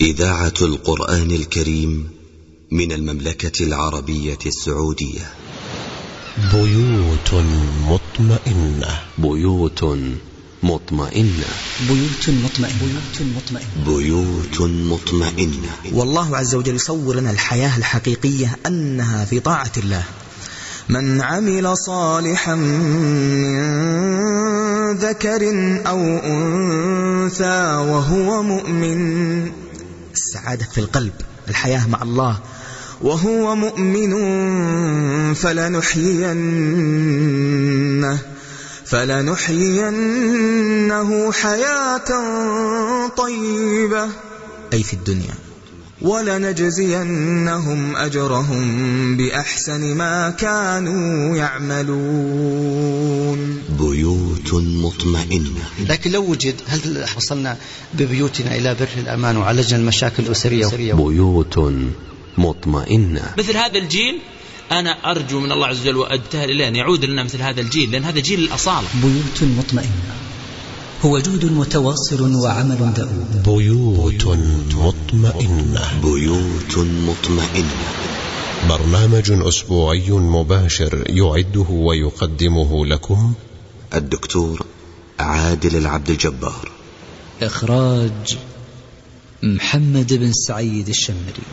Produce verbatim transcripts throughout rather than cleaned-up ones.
إذاعة القرآن الكريم من المملكة العربية السعودية. بيوت مطمئنة بيوت مطمئنة بيوت مطمئنة بيوت مطمئنة. والله عز وجل يصور لنا الحياة الحقيقية أنها في طاعة الله. من عمل صالحا من ذكر أو أنثى وهو مؤمن، السعادة في القلب، الحياة مع الله، وهو مؤمن فلنحيينه فلنحيينه حياة طيبة أي في الدنيا، ولنجزينهم أجرهم بأحسن ما كانوا يعملون. بيوت مطمئنة. لكن لو وجد، هل وصلنا ببيوتنا إلى بر الأمان وعالجنا المشاكل الأسرية؟ بيوت مطمئنة. مثل هذا الجيل أنا أرجو من الله عز وجل وأبتهل إليه أن يعود لنا مثل هذا الجيل، لأن هذا جيل الأصالة. بيوت مطمئنة هو جهد متواصل وعمل دؤوب. بيوت مطمئنة بيوت مطمئنة، برنامج أسبوعي مباشر يعده ويقدمه لكم الدكتور عادل العبد الجبار، إخراج محمد بن سعيد الشمري.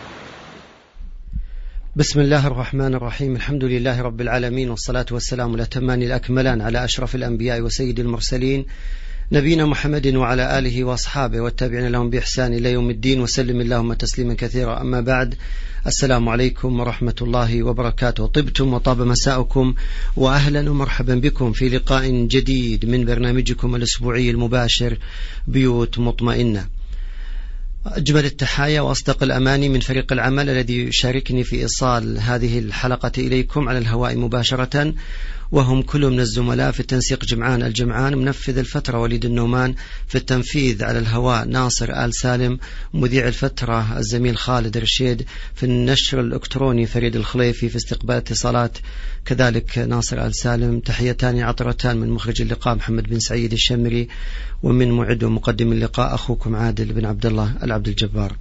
بسم الله الرحمن الرحيم، الحمد لله رب العالمين، والصلاة والسلام الأتمان الأكملان على أشرف الأنبياء وسيد المرسلين نبينا محمد وعلى آله وأصحابه والتابعين لهم بإحسان إلى يوم الدين، وسلم اللهم تسليما كثيرا. أما بعد، السلام عليكم ورحمة الله وبركاته. طبتم وطاب مساءكم، وأهلا ومرحبا بكم في لقاء جديد من برنامجكم الأسبوعي المباشر بيوت مطمئنة. أجمل التحايا وأصدق الأماني من فريق العمل الذي يشاركني في إيصال هذه الحلقة إليكم على الهواء مباشرة، وهم كل من الزملاء في التنسيق جمعان الجمعان، منفذ الفترة وليد النومان، في التنفيذ على الهواء ناصر آل سالم، مذيع الفترة الزميل خالد رشيد، في النشر الإلكتروني فريد الخليفي، في استقبال اتصالات كذلك ناصر آل سالم. تحيتان عطرتان من مخرج اللقاء محمد بن سعيد الشمري، ومن معد ومقدم اللقاء أخوكم عادل بن عبد الله العبد الجبار.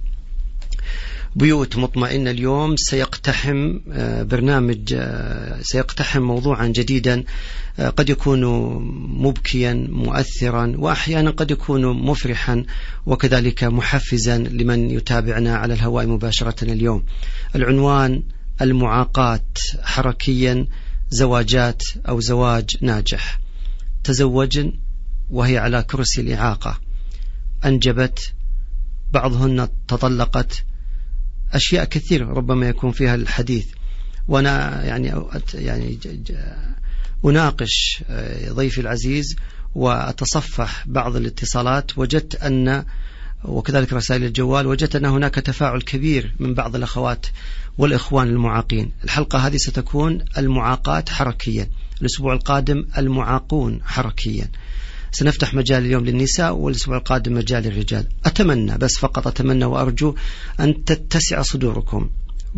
بيوت مطمئنة اليوم سيقتحم برنامج سيقتحم موضوعا جديدا قد يكون مبكيا مؤثرا، وأحيانا قد يكون مفرحا وكذلك محفزا لمن يتابعنا على الهواء مباشرة اليوم. العنوان: المعاقات حركيا، زواجات أو زواج ناجح. تزوج وهي على كرسي الإعاقة، أنجبت، بعضهن تطلقت، أشياء كثيرة ربما يكون فيها الحديث. وأنا يعني يعني أناقش ضيفي العزيز وأتصفح بعض الاتصالات، وجدت أن وكذلك رسائل الجوال، وجدت أن هناك تفاعل كبير من بعض الأخوات والإخوان المعاقين. الحلقة هذه ستكون المعاقات حركيا، الأسبوع القادم المعاقون حركيا. سنفتح مجال اليوم للنساء، والأسبوع القادم مجال للرجال. أتمنى، بس فقط أتمنى وأرجو أن تتسع صدوركم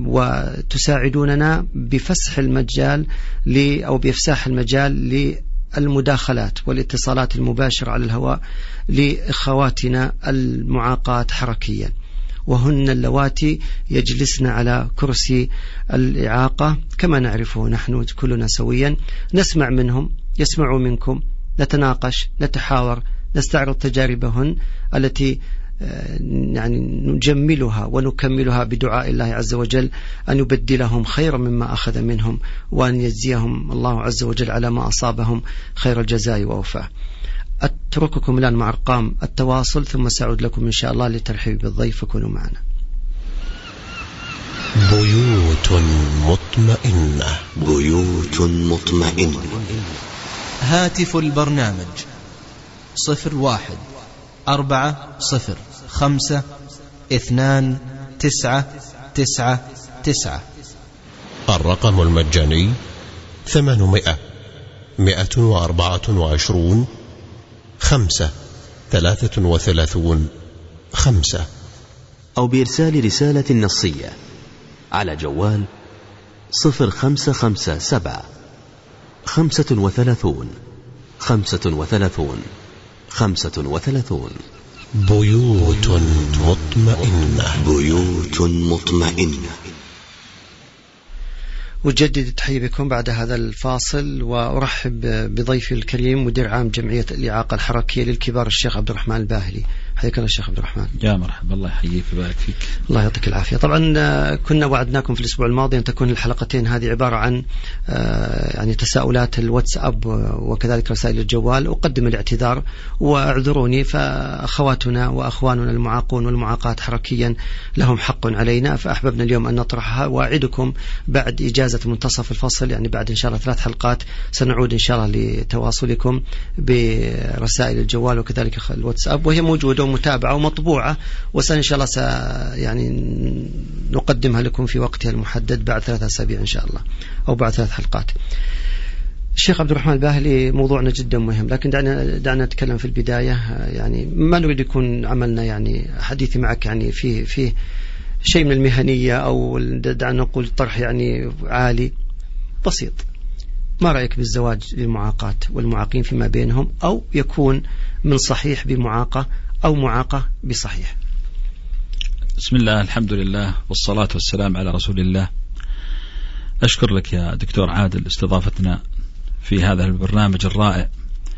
وتساعدوننا بفسح المجال ل أو بإفساح المجال للمداخلات والاتصالات المباشرة على الهواء لإخواتنا المعاقات حركيا، وهن اللواتي يجلسن على كرسي الإعاقة كما نعرفه نحن كلنا سويا. نسمع منهم، يسمعوا منكم، نتناقش، نتحاور، نستعرض تجاربهن التي يعني نجملها ونكملها بدعاء الله عز وجل أن يبدلهم خيرا مما أخذ منهم، وأن يجزيهم الله عز وجل على ما أصابهم خير الجزاء ووفاه. أترككم الآن مع أرقام التواصل، ثم سأعود لكم إن شاء الله للترحيب بالضيف، فكونوا معنا. بيوت مطمئنة بيوت مطمئنة. هاتف البرنامج صفر واحد أربعة صفر خمسة اثنان تسعة تسعة تسعة. الرقم المجاني ثمانمائة مائة وأربعة وعشرون خمسة ثلاثة وثلاثون خمسة. أو بإرسال رسالة نصية على جوال صفر خمسة خمسة سبعة خمسة وثلاثون خمسة وثلاثون خمسة وثلاثون. بيوت مطمئنة. بيوت مطمئنة. أجدد التحية بكم بعد هذا الفاصل، وأرحب بضيفي الكريم مدير عام جمعية الإعاقة الحركية للكبار الشيخ عبد الرحمن الباهلي. حياك الله الشيخ عبد الرحمن. يا مرحبا، الله يحييك ويبارك فيك. الله يعطيك العافية. طبعا كنا وعدناكم في الأسبوع الماضي أن تكون الحلقتين هذه عبارة عن يعني تساؤلات الواتساب وكذلك رسائل الجوال. أقدم الاعتذار واعذروني، فأخواتنا وأخواننا المعاقون والمعاقات حركيا لهم حق علينا، فأحببنا اليوم أن نطرحها. وأعدكم بعد إجازة منتصف الفصل، يعني بعد إن شاء الله ثلاث حلقات، سنعود إن شاء الله لتواصلكم برسائل الجوال وكذلك الواتساب، وهي موجودة ومتابعة ومطبوعة، وسن شاء الله س يعني نقدمها لكم في وقتها المحدد بعد ثلاثة أسابيع إن شاء الله، أو بعد ثلاث حلقات. الشيخ عبد الرحمن الباهلي، موضوعنا جدا مهم، لكن دعنا دعنا نتكلم في البداية. يعني ما نريد يكون عملنا يعني حديثي معك يعني في في شيء من المهنية، أو دعنا نقول طرح يعني عالي بسيط. ما رأيك بالزواج للمعاقات والمعاقين فيما بينهم، أو يكون من صحيح بمعاقة أو معاقة بصحيح؟ بسم الله، الحمد لله، والصلاة والسلام على رسول الله. أشكر لك يا دكتور عادل استضافتنا في هذا البرنامج الرائع،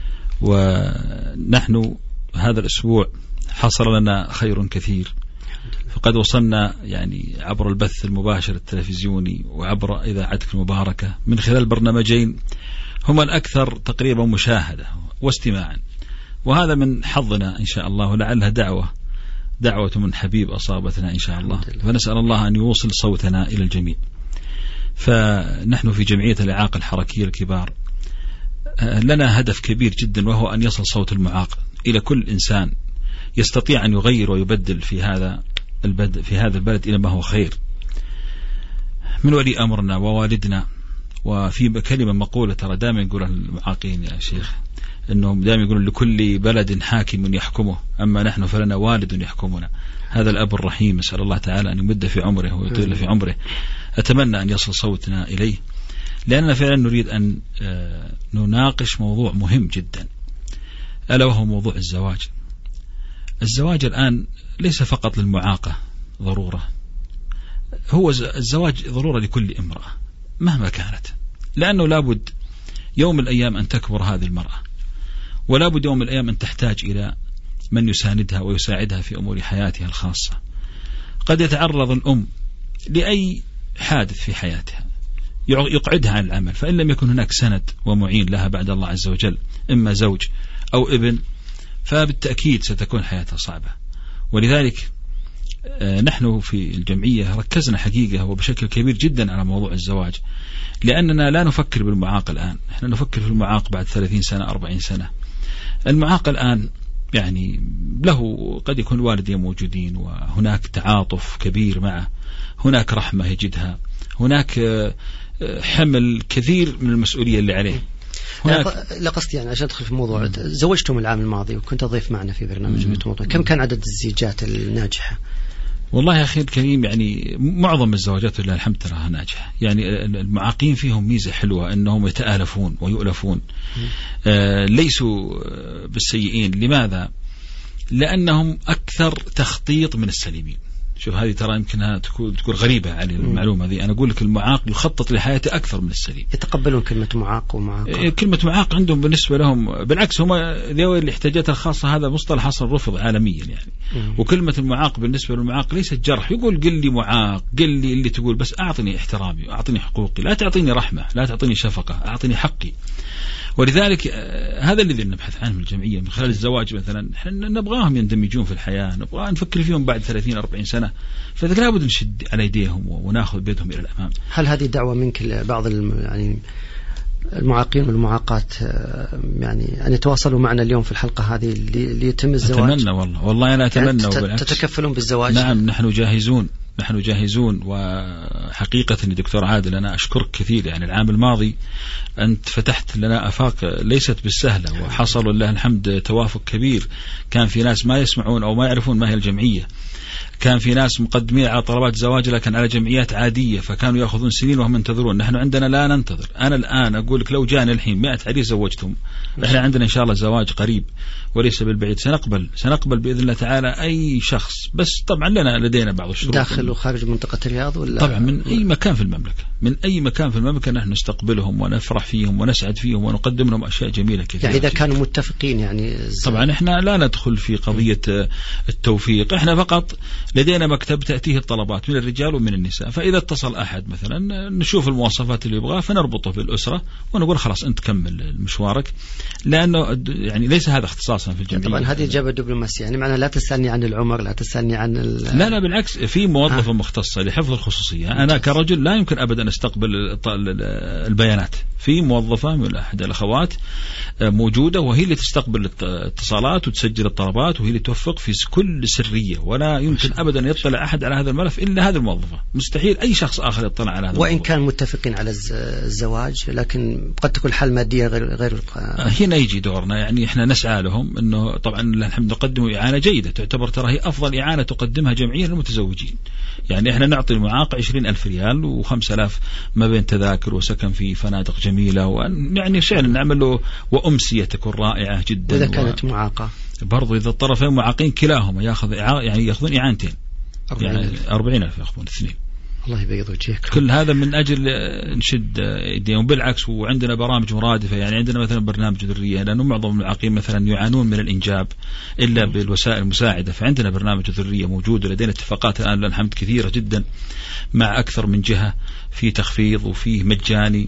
ونحن هذا الأسبوع حصل لنا خير كثير، فقد وصلنا يعني عبر البث المباشر التلفزيوني وعبر إذاعتك المباركة من خلال برنامجين هما الأكثر تقريبا مشاهدة واستماعا، وهذا من حظنا إن شاء الله، ولعلها دعوة دعوة من حبيب أصابتنا إن شاء الله، فنسأل الله أن يوصل صوتنا إلى الجميع. فنحن في جمعية الإعاقة الحركية الكبار لنا هدف كبير جدا، وهو أن يصل صوت المعاق إلى كل إنسان يستطيع أن يغير ويبدل في هذا البلد في هذا البلد إلى ما هو خير، من ولي أمرنا ووالدنا. وفي كلمة مقولة ترى دائما يقولها المعاقين يا شيخ، أنهم دائما يقولون لكل بلد حاكم يحكمه، أما نحن فلنا والد يحكمنا. هذا الأب الرحيم، أسأل الله تعالى أن يمد في عمره ويطيل في عمره. أتمنى أن يصل صوتنا إليه، لأننا فعلا نريد أن نناقش موضوع مهم جدا، ألا وهو موضوع الزواج. الزواج الآن ليس فقط للمعاقة ضرورة، هو الزواج ضرورة لكل امرأة مهما كانت، لأنه لابد يوم من الأيام أن تكبر هذه المرأة، ولا بد يوم من الأيام أن تحتاج إلى من يساندها ويساعدها في أمور حياتها الخاصة. قد يتعرض الأم لأي حادث في حياتها يقعدها عن العمل، فإن لم يكن هناك سند ومعين لها بعد الله عز وجل، إما زوج أو ابن، فبالتأكيد ستكون حياتها صعبة. ولذلك نحن في الجمعية ركزنا حقيقة وبشكل كبير جدا على موضوع الزواج، لأننا لا نفكر بالمعاق الآن، احنا نفكر في المعاق بعد ثلاثين سنة أربعين سنة. المعاق الآن يعني له قد يكون والديه موجودين، وهناك تعاطف كبير معه، هناك رحمة يجدها، هناك حمل كثير من المسؤولية اللي عليه. لا قصدي يعني عشان أدخل في الموضوع، زوجتم العام الماضي وكنت ضيف معنا في برنامج موضوع، كم كان عدد الزيجات الناجحة؟ والله يا أخي الكريم، يعني معظم الزواجات لله الحمد تراها ناجحة. يعني المعاقين فيهم ميزة حلوة، أنهم يتآلفون ويؤلفون، آه ليسوا بالسيئين. لماذا؟ لأنهم أكثر تخطيط من السليمين. شوف هذه ترى يمكنها تكون تكون غريبة على المعلومة هذه. أنا أقول لك المعاق يخطط لحياته أكثر من السليم. يتقبلون كلمة معاق ومعاق. كلمة معاق عندهم بالنسبة لهم بالعكس، هم ذوي الاحتياجات الخاصة، هذا مصطلح أصلا رفض عالميا يعني. مم. وكلمة المعاق بالنسبة للمعاق ليست جرح، يقول قل لي معاق، قل لي اللي تقول، بس أعطني احترامي، أعطني حقوقي، لا تعطيني رحمة، لا تعطيني شفقة، أعطيني حقي. ولذلك هذا الذي نبحث عنه من الجمعية من خلال الزواج مثلا. احنا نبغاهم يندمجون في الحياة، نبغى نفكر فيهم بعد ثلاثين أربعين سنة، فإذا لابد نشد على يديهم وناخذ بيدهم إلى الأمام. هل هذه دعوة منك لبعض يعني المعاقين والمعاقات يعني أن يتواصلوا معنا اليوم في الحلقة هذه ليتم الزواج؟ أتمنى والله، والله أنا أتمنى. يعني تتكفلون بالزواج؟ نعم، نحن جاهزون، نحن جاهزون. وحقيقة دكتور عادل أنا أشكرك كثير، يعني العام الماضي أنت فتحت لنا أفاق ليست بالسهلة، وحصل لله الحمد توافق كبير. كان في ناس ما يسمعون أو ما يعرفون ما هي الجمعية، كان في ناس مقدمين على طلبات زواج لكن على جمعيات عادية فكانوا يأخذون سنين وهم ينتظرون. نحن عندنا لا ننتظر. أنا الآن أقول لك لو جاءنا الحين مئة عريس زوجتهم، إحنا عندنا إن شاء الله زواج قريب وليس بالبعيد، سنقبل سنقبل بإذن الله تعالى أي شخص، بس طبعا لنا لدينا بعض الشروط. داخل وخارج منطقة الرياض ولا؟ طبعا من أي مكان في المملكة، من أي مكان في المملكة نحن نستقبلهم ونفرح فيهم ونسعد فيهم ونقدم لهم أشياء جميلة كثيرة. يعني إذا كانوا متفقين يعني طبعا إحنا لا ندخل في قضية التوفيق، إحنا فقط لدينا مكتب تأتيه الطلبات من الرجال ومن النساء، فإذا اتصل أحد مثلا نشوف المواصفات اللي يبغاه فنربطه بالأسرة ونقول خلاص أنت كمل مشوارك، لأنه يعني ليس هذا اختصاصا في الجمعية. طبعا هذه إجابة دبلوماسية، يعني معناها لا تسألني عن العمر، لا تسألني عن لا لا بالعكس، في موظفة آه. مختصة لحفظ الخصوصية. أنا كرجل لا يمكن أبدا أستقبل البيانات، في موظفة من أحد الأخوات موجودة وهي اللي تستقبل الاتصالات وتسجل الطلبات وهي اللي توفق في كل سرية، ولا يمكن أبدا يطلع أحد على هذا الملف إلا هذه الموظفة، مستحيل أي شخص آخر يطلع على هذا وإن الموظفة. كان متفقين على الزواج لكن قد تكون حل مادية غير غير هنا يجي دورنا، يعني إحنا نسعى لهم إنه طبعا الحمد نقدم إعانة جيدة تعتبر ترى هي أفضل إعانة تقدمها جمعية للمتزوجين. يعني إحنا نعطي المعاق عشرين ألف ريال وخمسة آلاف ما بين تذاكر وسكن في فنادق جميلة، ويعني فعلا نعمل له وأمسية تكون رائعة جدا. وإذا كانت و... معاقة برضو إذا الطرفين معاقين كلاهما يأخذ يعني يأخذون إعانتين يعني أربعين ألف يأخذون اثنين. الله يبيض وجهك. كل هذا من أجل نشد ايديهم، بالعكس وعندنا برامج مرادفة. يعني عندنا مثلا برنامج ذرية، لأنه معظم المعاقين مثلا يعانون من الإنجاب إلا بالوسائل المساعدة، فعندنا برنامج ذرية موجود، ولدينا اتفاقات الآن الحمد كثيرة جدا مع أكثر من جهة في تخفيض وفيه مجاني،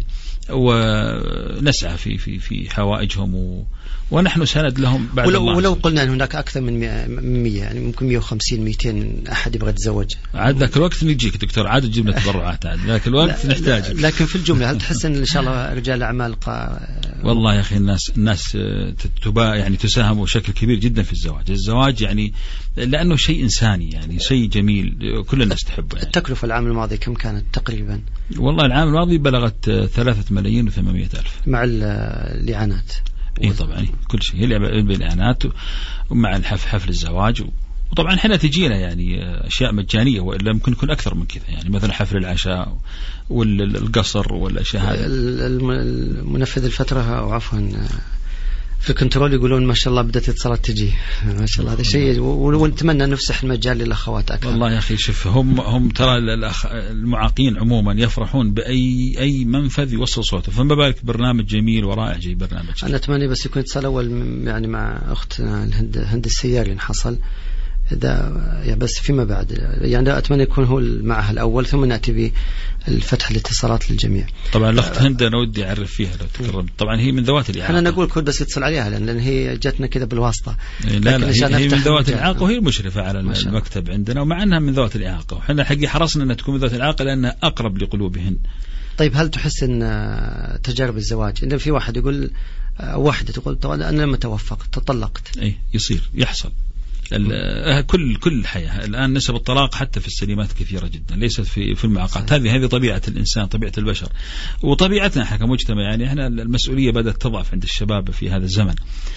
ونسعى في في في حوائجهم و ونحن سند لهم بعد. ولو, ولو قلنا أن هناك أكثر من مية يعني ممكن مية وخمسين مئتين أحد يبغى يتزوج، عاد ذاك الوقت نجيك دكتور، عاد تجيب لنا تبرعات، عاد ذاك الوقت نحتاج. لكن في الجملة هل تحس أن إن شاء الله رجال الأعمال قا... والله يا أخي الناس الناس تبا يعني تساهم بشكل كبير جدا في الزواج. الزواج يعني لأنه شيء إنساني، يعني شيء جميل كل الناس تحبه. يعني التكلفة العام الماضي كم كانت تقريبا؟ والله العام الماضي بلغت ثلاثة ملايين وثمانمائة ألف مع الإعانات. اي طبعا كل شيء هي بالاعانات ومع الحفل حفل الزواج، وطبعا احنا تجينا يعني اشياء مجانيه، والا ممكن يكون اكثر من كذا، يعني مثلا حفل العشاء والقصر والاشياء هذه. المنفذ الفتره او عفوا في الكنترول يقولون ما شاء الله بدأت اتصالات تجي ما شاء الله، هذا شيء ونتمنى نفسح المجال للأخوات أكثر. والله يا أخي شوف هم هم ترى المعاقين عموما يفرحون بأي أي منفذ يوصل صوته، فما بالك برنامج جميل ورائع زي برنامج. أنا أتمنى بس يكون اتصال أول يعني مع أختنا الهند هند السياري حصل إذا يعني بس فيما بعد يعني أتمنى يكون هو معها الأول ثم نأتي بالفتح الاتصالات للجميع. طبعا الأخت هند أنا ودي أعرف فيها لو تكرمت، طبعا هي من ذوات الإعاقة. أنا نقول كل بس يتصل عليها لأن هي جاتنا كذا بالواسطة. لا لا هي, هي من ذوات الإعاقة وهي المشرفة على المكتب عندنا، ومع أنها من ذوات الإعاقة وحنا حقي حرصنا أنها تكون من ذوات الإعاقة لأنها أقرب لقلوبهن. طيب هل تحس أن تجارب الزواج إن في واحد يقول واحدة تقول طبعا أنا لما توفقت تطلقت؟ أي يصير يحصل كل كل الحياة الآن نسب الطلاق حتى في السليمات كثيرة جدا، ليست في في المعاقات. هذه هذه طبيعة الإنسان، طبيعة البشر وطبيعتنا احنا كمجتمع. يعني احنا المسؤولية بدأت تضعف عند الشباب في هذا الزمن،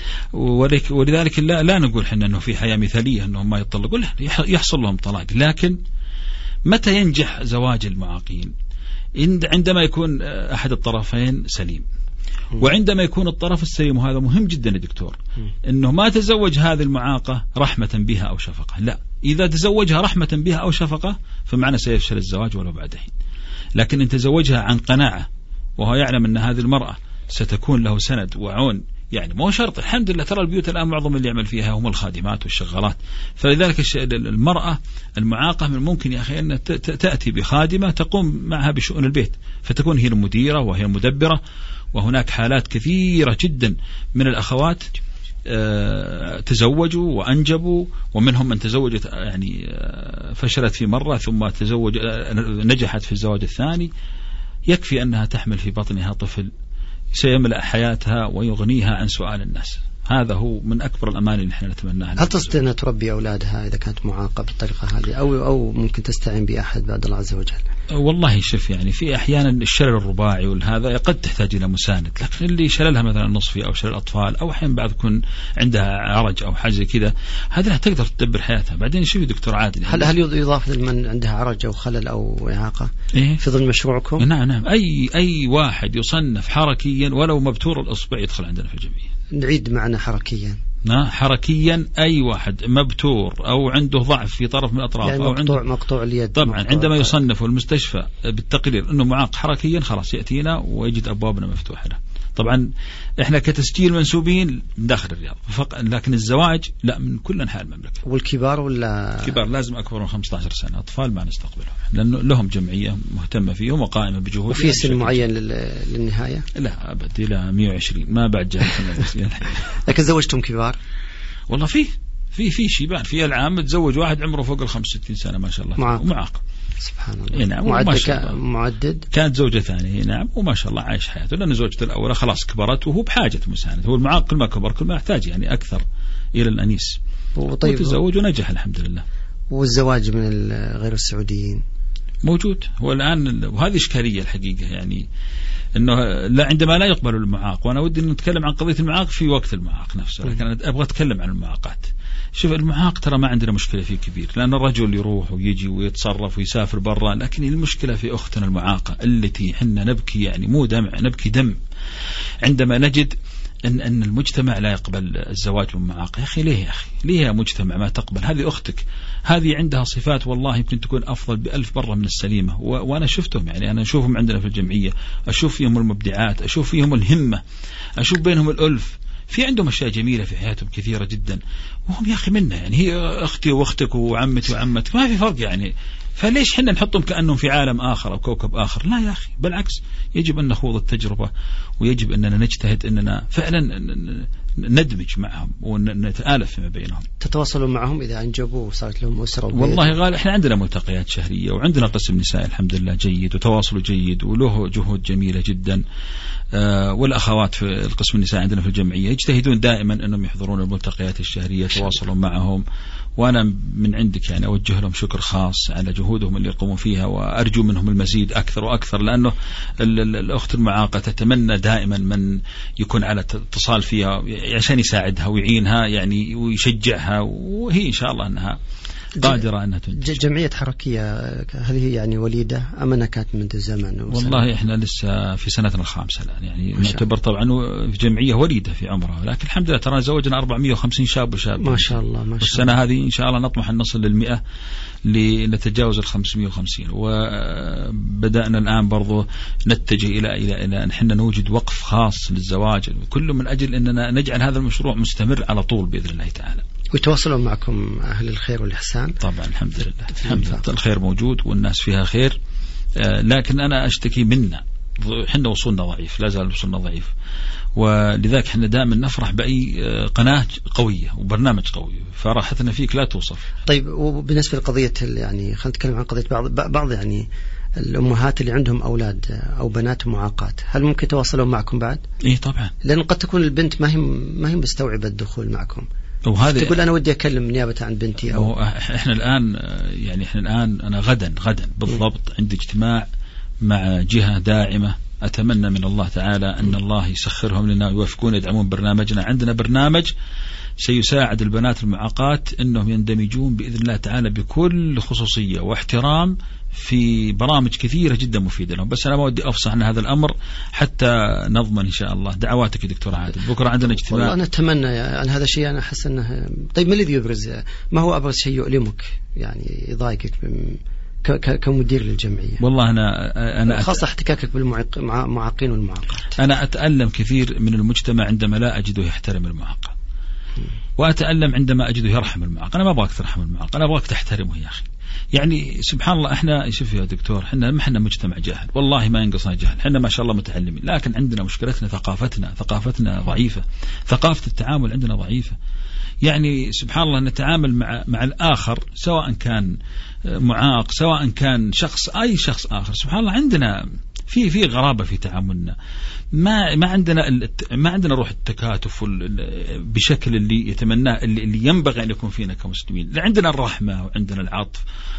ولذلك لا لا نقول احنا انه في حياة مثالية انهم ما يطلقوا، لا يحصل لهم طلاق. لكن متى ينجح زواج المعاقين؟ عندما يكون أحد الطرفين سليم، وعندما يكون الطرف السليم، وهذا مهم جدا يا دكتور، انه ما تزوج هذه المعاقة رحمة بها او شفقة، لا، اذا تزوجها رحمة بها او شفقة فمعنى سيفشل الزواج ولو بعد حين. لكن ان تزوجها عن قناعة وهو يعلم ان هذه المرأة ستكون له سند وعون، يعني مو شرط. الحمد لله ترى البيوت الآن معظم اللي يعمل فيها هم الخادمات والشغالات، فلذلك المرأة المعاقة من ممكن يا أخي أن تأتي بخادمة تقوم معها بشؤون البيت، فتكون هي المديرة وهي المدبرة. وهناك حالات كثيرة جدا من الأخوات تزوجوا وأنجبوا، ومنهم من تزوجت يعني فشلت في مرة ثم تزوج نجحت في الزواج الثاني. يكفي أنها تحمل في بطنها طفل سيملأ حياتها ويغنيها عن سؤال الناس. هذا هو من أكبر الأماني اللي احنا نتمناها. هل تستطيع أن تربي أولادها إذا كانت معاقة بالطريقة هذه أو أو ممكن تستعين بأحد بعد الله عز وجل؟ والله شوف يعني في أحيانا الشلل الرباعي والهذا قد تحتاج إلى مساند، لكن اللي شللها مثلا نصفي أو شلل الأطفال أو أحيانا بعد يكون عندها عرج أو حاجة كذا، هذه لا تقدر تدبر حياتها. بعدين شوفي دكتور عادل، هل هل يضاف لمن عندها عرج أو خلل أو إعاقة إيه؟ في ضمن مشروعكم؟ نعم نعم، أي أي واحد يصنف حركيا ولو مبتور الإصبع يدخل عندنا في الجمعية. نعيد معنا حركيا. حركيا أي واحد مبتور أو عنده ضعف في طرف من الأطراف يعني أو مقطوع عنده مقطوع اليد. طبعا عندما يصنف المستشفى بالتقرير أنه معاق حركيا خلاص يأتينا ويجد أبوابنا مفتوحة له. طبعا إحنا كتسجيل منسوبين من داخل الرياض فقط، لكن الزواج لا من كل أنحاء المملكة. والكبار ولا؟ الكبار لازم أكبر من خمسة عشر سنة، أطفال ما نستقبلهم لأنه لهم جمعية مهتمة فيهم وقائمة بجهود. وفي سن معين للنهاية؟ لا أبد، إلى مئة وعشرين ما بعد جاهز. لكن زوجتم كبار؟ والله فيه في في شيبان في العام تزوج واحد عمره فوق ال خمسة وستين سنة ما شاء الله معاق, معاق. سبحان الله. إيه نعم. معدد, ك... معدد كانت زوجة ثانية نعم وما شاء الله عايش حياته، لأن زوجته الأولى خلاص كبرت وهو بحاجة مساند. هو المعاق كل ما كبر كل ما يحتاج يعني أكثر إلى الأنيس. وطيب وتزوج ونجح الحمد لله. والزواج من غير السعوديين موجود هو الآن، وهذه إشكالية الحقيقة يعني إنه لا عندما لا يقبل المعاق. وأنا ودي أن نتكلم عن قضية المعاق في وقت المعاق نفسه، لكن أنا أبغى أتكلم عن المعاقات. شوف المعاق ترى ما عندنا مشكلة فيه كبير، لأن الرجل يروح ويجي ويتصرف ويسافر برا، لكن المشكلة في أختنا المعاقة التي حنا نبكي يعني مو دمع نبكي دم عندما نجد أن أن المجتمع لا يقبل الزواج من معاق. يا أخي ليه يا أخي ليه يا مجتمع ما تقبل؟ هذه أختك هذه عندها صفات والله يمكن تكون أفضل بألف مرة من السليمة، وأنا شفتهم يعني أنا أشوفهم عندنا في الجمعية، أشوف فيهم المبدعات، أشوف فيهم الهمة، أشوف بينهم الألف، في عندهم أشياء جميلة في حياتهم كثيرة جدا، وهم يا أخي منا يعني هي أختي وأختك وعمتي وعمتك ما في فرق يعني. فليش حنا نحطهم كأنهم في عالم آخر أو كوكب آخر؟ لا يا أخي بالعكس، يجب أن نخوض التجربة ويجب أننا نجتهد أننا فعلا ندمج معهم ونتآلف فيما بينهم. تتواصلون معهم إذا أنجبوا وصارت لهم أسرة؟ والله غال إحنا عندنا ملتقيات شهرية وعندنا قسم نساء الحمد لله جيد وتواصل جيد وله جهود جميلة جدا. آه والأخوات في القسم النساء عندنا في الجمعية يجتهدون دائما أنهم يحضرون الملتقيات الشهرية يتواصلون معهم، وأنا من عندك يعني أوجه لهم شكر خاص على جهودهم اللي يقومون فيها، وأرجو منهم المزيد أكثر وأكثر، لأنه الأخت المعاقة تتمنى دائما من يكون على اتصال فيها عشان يساعدها ويعينها يعني ويشجعها، وهي إن شاء الله أنها قادرة أنها تنجح. جمعية حركية هذه يعني وليدة أم أنها كانت منذ زمن؟ والله إحنا لسه في سنتنا الخامسة الآن يعني نعتبر طبعا في جمعية وليدة في عمرها، لكن الحمد لله ترى زوجنا أربعمائة وخمسين شاب وشاب ما شاء الله ما شاء الله. والسنة هذه إن شاء الله نطمح أن نصل للمئة لنتجاوز الخمسمائة وخمسين، وبدأنا الآن برضو نتجه إلى إلى إلى أن إحنا نوجد وقف خاص للزواج كله من أجل أننا نجعل هذا المشروع مستمر على طول بإذن الله تعالى. ويتواصلون معكم أهل الخير والإحسان؟ طبعا الحمد لله الحمد لله الخير موجود والناس فيها خير، آه لكن أنا أشتكي منا حنا وصولنا ضعيف، لا زال وصولنا ضعيف، ولذلك حنا دائما نفرح بأي قناة قوية وبرنامج قوي، فراحتنا فيك لا توصف. طيب وبالنسبة لقضية يعني خلينا نتكلم عن قضية بعض بعض يعني الأمهات اللي عندهم أولاد أو بنات معاقات، هل ممكن يتواصلون معكم بعد؟ إيه طبعا، لأن قد تكون البنت ما هي ما هي مستوعبة الدخول معكم، وهذا تقول أنا ودي أكلم نيابة عن بنتي أو إحنا الآن يعني إحنا الآن أنا غدا غدا بالضبط عندي اجتماع مع جهة داعمة، أتمنى من الله تعالى أن الله يسخرهم لنا ويوفقون يدعمون برنامجنا. عندنا برنامج سيساعد البنات المعاقات أنهم يندمجون بإذن الله تعالى بكل خصوصية واحترام في برامج كثيرة جدا مفيدة لهم، بس أنا ما ودي أفصح عن هذا الأمر حتى نضمن إن شاء الله. دعواتك يا دكتور عادل، بكرة عندنا اجتماع. والله أنا أتمنى عن هذا الشيء، أنا أحس أنه طيب ما الذي يبرز، ما هو أبرز شيء يؤلمك يعني يضايقك كمدير للجمعية؟ والله أنا أنا خاصة احتكاكك بالمعاقين والمعاقات. أنا أتألم كثير من المجتمع عندما لا أجده يحترم المعاق، وأتألم عندما أجده يرحم المعاق. أنا ما أبغاك ترحم المعاق، أنا أبغاك تحترمه يا أخي. يعني سبحان الله إحنا شوف يا دكتور، إحنا ما إحنا مجتمع جاهل، والله ما ينقصنا جهل، إحنا ما شاء الله متعلمين، لكن عندنا مشكلتنا ثقافتنا ثقافتنا ضعيفة، ثقافة التعامل عندنا ضعيفة. يعني سبحان الله نتعامل مع مع الآخر سواء كان معاق سواء كان شخص أي شخص آخر، سبحان الله عندنا في في غرابة في تعاملنا. ما ما عندنا ما عندنا روح التكاتف بشكل اللي يتمناه اللي, اللي ينبغي أن يكون فينا كمسلمين. عندنا الرحمة وعندنا العطف،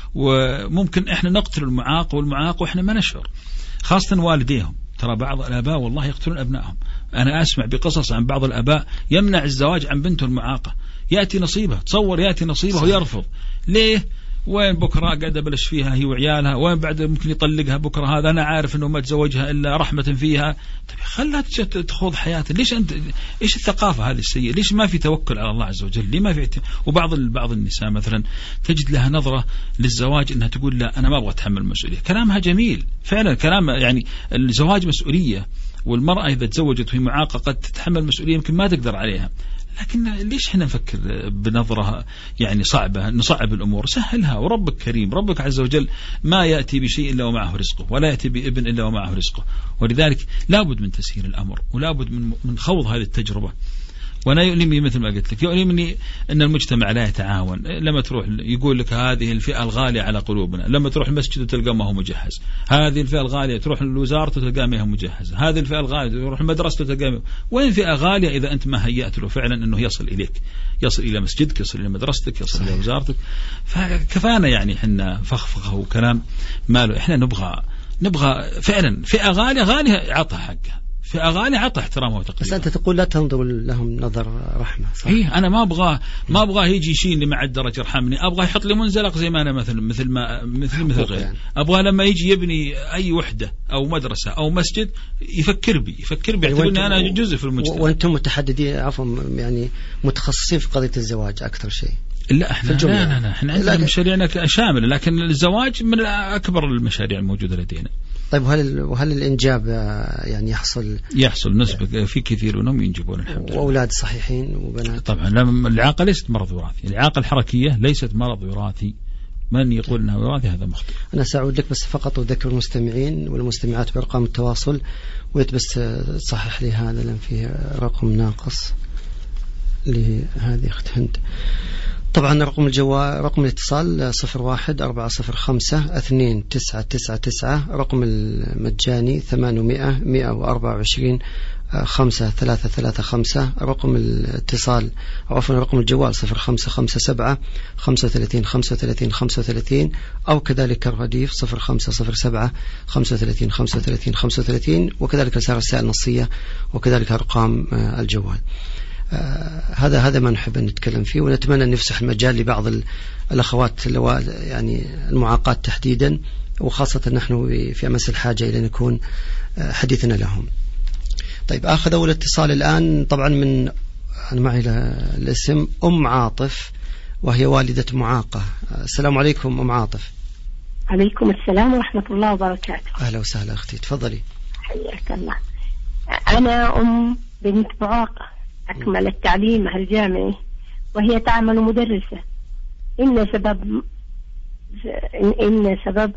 وممكن إحنا نقتل المعاق والمعاق وإحنا ما نشعر، خاصة والديهم. ترى بعض الآباء والله يقتلون أبنائهم. أنا أسمع بقصص عن بعض الآباء يمنع الزواج عن بنته المعاقة، يأتي نصيبه، تصور يأتي نصيبه ويرفض. ليه؟ وين بكرة قاعدة بلش فيها هي وعيالها، وين بعد ممكن يطلقها بكرة، هذا أنا عارف أنه ما تزوجها إلا رحمة فيها. طيب خلها تخوض حياتها. ليش أنت إيش الثقافة هذه السيئة؟ ليش ما في توكل على الله عز وجل؟ ليه ما في؟ وبعض بعض النساء مثلا تجد لها نظرة للزواج أنها تقول لا أنا ما أبغى أتحمل المسؤولية. كلامها جميل فعلا، كلام يعني الزواج مسؤولية، والمرأة إذا تزوجت وهي معاقة قد تتحمل مسؤولية يمكن ما تقدر عليها. لكن ليش احنا نفكر بنظرة يعني صعبة، نصعب الأمور؟ سهلها، وربك كريم، ربك عز وجل ما يأتي بشيء إلا ومعه رزقه، ولا يأتي بابن إلا ومعه رزقه. ولذلك لابد من تسهيل الأمر، ولابد من من خوض هذه التجربة. وأنا يؤلمني مثل ما قلت لك، يؤلمني أن المجتمع لا يتعاون. لما تروح يقول لك هذه الفئة الغالية على قلوبنا، لما تروح المسجد تلقى ما هو مجهز. هذه الفئة الغالية تروح الوزارة تلقى ما هو مجهز. هذه الفئة الغالية تروح المدرسة تلقى. وين فئة غالية إذا أنت ما هيأت له فعلا أنه يصل إليك، يصل إلى مسجدك، يصل إلى مدرستك، يصل إلى وزارتك. فكفانا يعني حنا فخفخه وكلام ماله. إحنا نبغى نبغى فعلا فئة غالية غالية عطها حقها، في أغاني عطى احترامه وتقديره. بس أنت تقول لا تنظر لهم نظر رحمة. إيه أنا ما أبغى ما أبغى يجي يشيلني مع الدرجة يرحمني، أبغى يحط لي منزلق زي ما أنا مثل مثل ما مثل مثل غير يعني. أبغى لما يجي يبني أي وحدة أو مدرسة أو مسجد يفكر بي يفكر بيعتبرني أنا جزء في المجتمع. وأنتم متحددين عفوا يعني متخصصين في قضية الزواج أكثر شيء. لا احنا لا لا لا احنا عندنا مشاريعنا شاملة، لكن الزواج من أكبر المشاريع الموجودة لدينا. طيب وهل وهل الإنجاب يعني يحصل يحصل نسبة في كثير منهم ينجبون الحمد لله، وأولاد صحيحين وبنات؟ طبعا الإعاقة ليست مرض وراثي، الإعاقة الحركية ليست مرض وراثي، من يقول أنها وراثي هذا مخطئ. أنا سأعود لك بس فقط أذكر المستمعين والمستمعات بأرقام التواصل، ويت بس تصحح لي هذا لأن فيه رقم ناقص لهذه أخت هند. طبعا رقم الجوال رقم الاتصال صفر واحد أربعة صفر خمسة اثنين تسعة تسعة تسعة، رقم المجاني ثمانمائة مئة وأربعة وعشرين خمسة ثلاثة ثلاثة خمسة، رقم الاتصال عفوا رقم الجوال صفر خمسة خمسة سبعة خمسة وثلاثين خمسة وثلاثين خمسة وثلاثين، أو كذلك الرديف صفر خمسة صفر سبعة خمسة وثلاثين خمسة وثلاثين خمسة وثلاثين، وكذلك رسائل الرسائل النصية، وكذلك أرقام الجوال. آه هذا هذا ما نحب أن نتكلم فيه، ونتمنى أن نفسح المجال لبعض الأخوات يعني المعاقات تحديدا، وخاصة نحن في أمس الحاجة إلى أن نكون آه حديثنا لهم. طيب آخذ أول اتصال الآن، طبعا من أنا معي الاسم أم عاطف وهي والدة معاقة. السلام عليكم أم عاطف. عليكم السلام ورحمة الله وبركاته. أهلا وسهلا أختي، تفضلي. حياك الله. أنا أم بنت معاقة أكمل التعليم الجامعي، وهي تعمل مدرسة. إن سبب إن سبب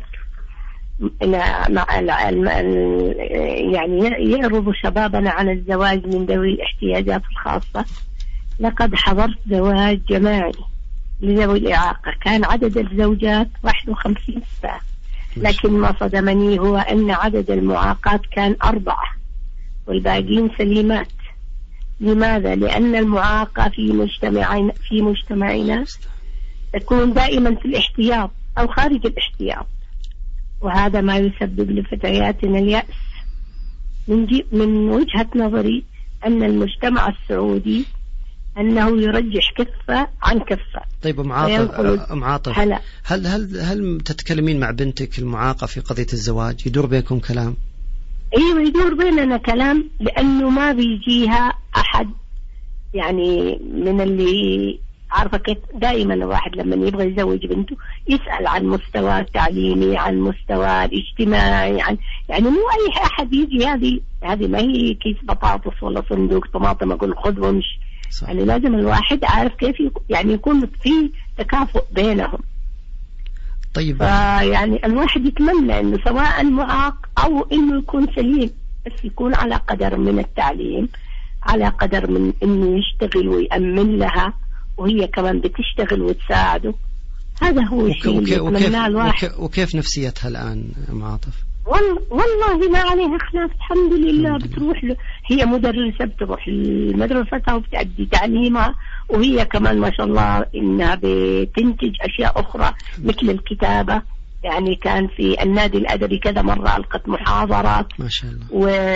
يعني يعرض شبابنا على الزواج من ذوي الاحتياجات الخاصة. لقد حضرت زواج جماعي لذوي الإعاقة، كان عدد الزوجات واحد وخمسين ساعة، لكن ما صدمني هو أن عدد المعاقات كان أربعة والباقين سليمات. لماذا؟ لأن المعاقة في مجتمعنا في مجتمعنا تكون دائما في الاحتياط أو خارج الاحتياط، وهذا ما يسبب لفتياتنا اليأس. من, من وجهة نظري أن المجتمع السعودي أنه يرجح كفة عن كفة. طيب أم عاطف, أم عاطف هل, هل, هل تتكلمين مع بنتك المعاقة في قضية الزواج؟ يدور بينكم كلام؟ ايوه يدور بيننا كلام، لانه ما بيجيها احد يعني من اللي عارفه كيف. دائما الواحد لما يبغى يزوج بنته يسال عن مستوى التعليمي، عن مستوى الاجتماعي، عن يعني مو اي احد يجي. هذه هذه ما هي كيس بطاطس ولا صندوق طماطم اقول خذ وامشي. يعني لازم الواحد عارف كيف يعني يكون في تكافؤ بينهم. طيب يعني الواحد يتمنى انه سواء معاق او انه يكون سليم، بس يكون على قدر من التعليم، على قدر من انه يشتغل ويأمن لها، وهي كمان بتشتغل وتساعده. هذا هو الشيء اللي يتمناه الواحد. وكيف نفسيتها الآن أم عاطف؟ والله ما عليها خلاف الحمد لله. بتروح له، هي مدرسة بتروح المدرسة وبتأدي تعليمها، وهي كمان ما شاء الله إنها بتنتج أشياء أخرى مثل الكتابة. يعني كان في النادي الأدبي كذا مرة ألقت محاضرات ما شاء الله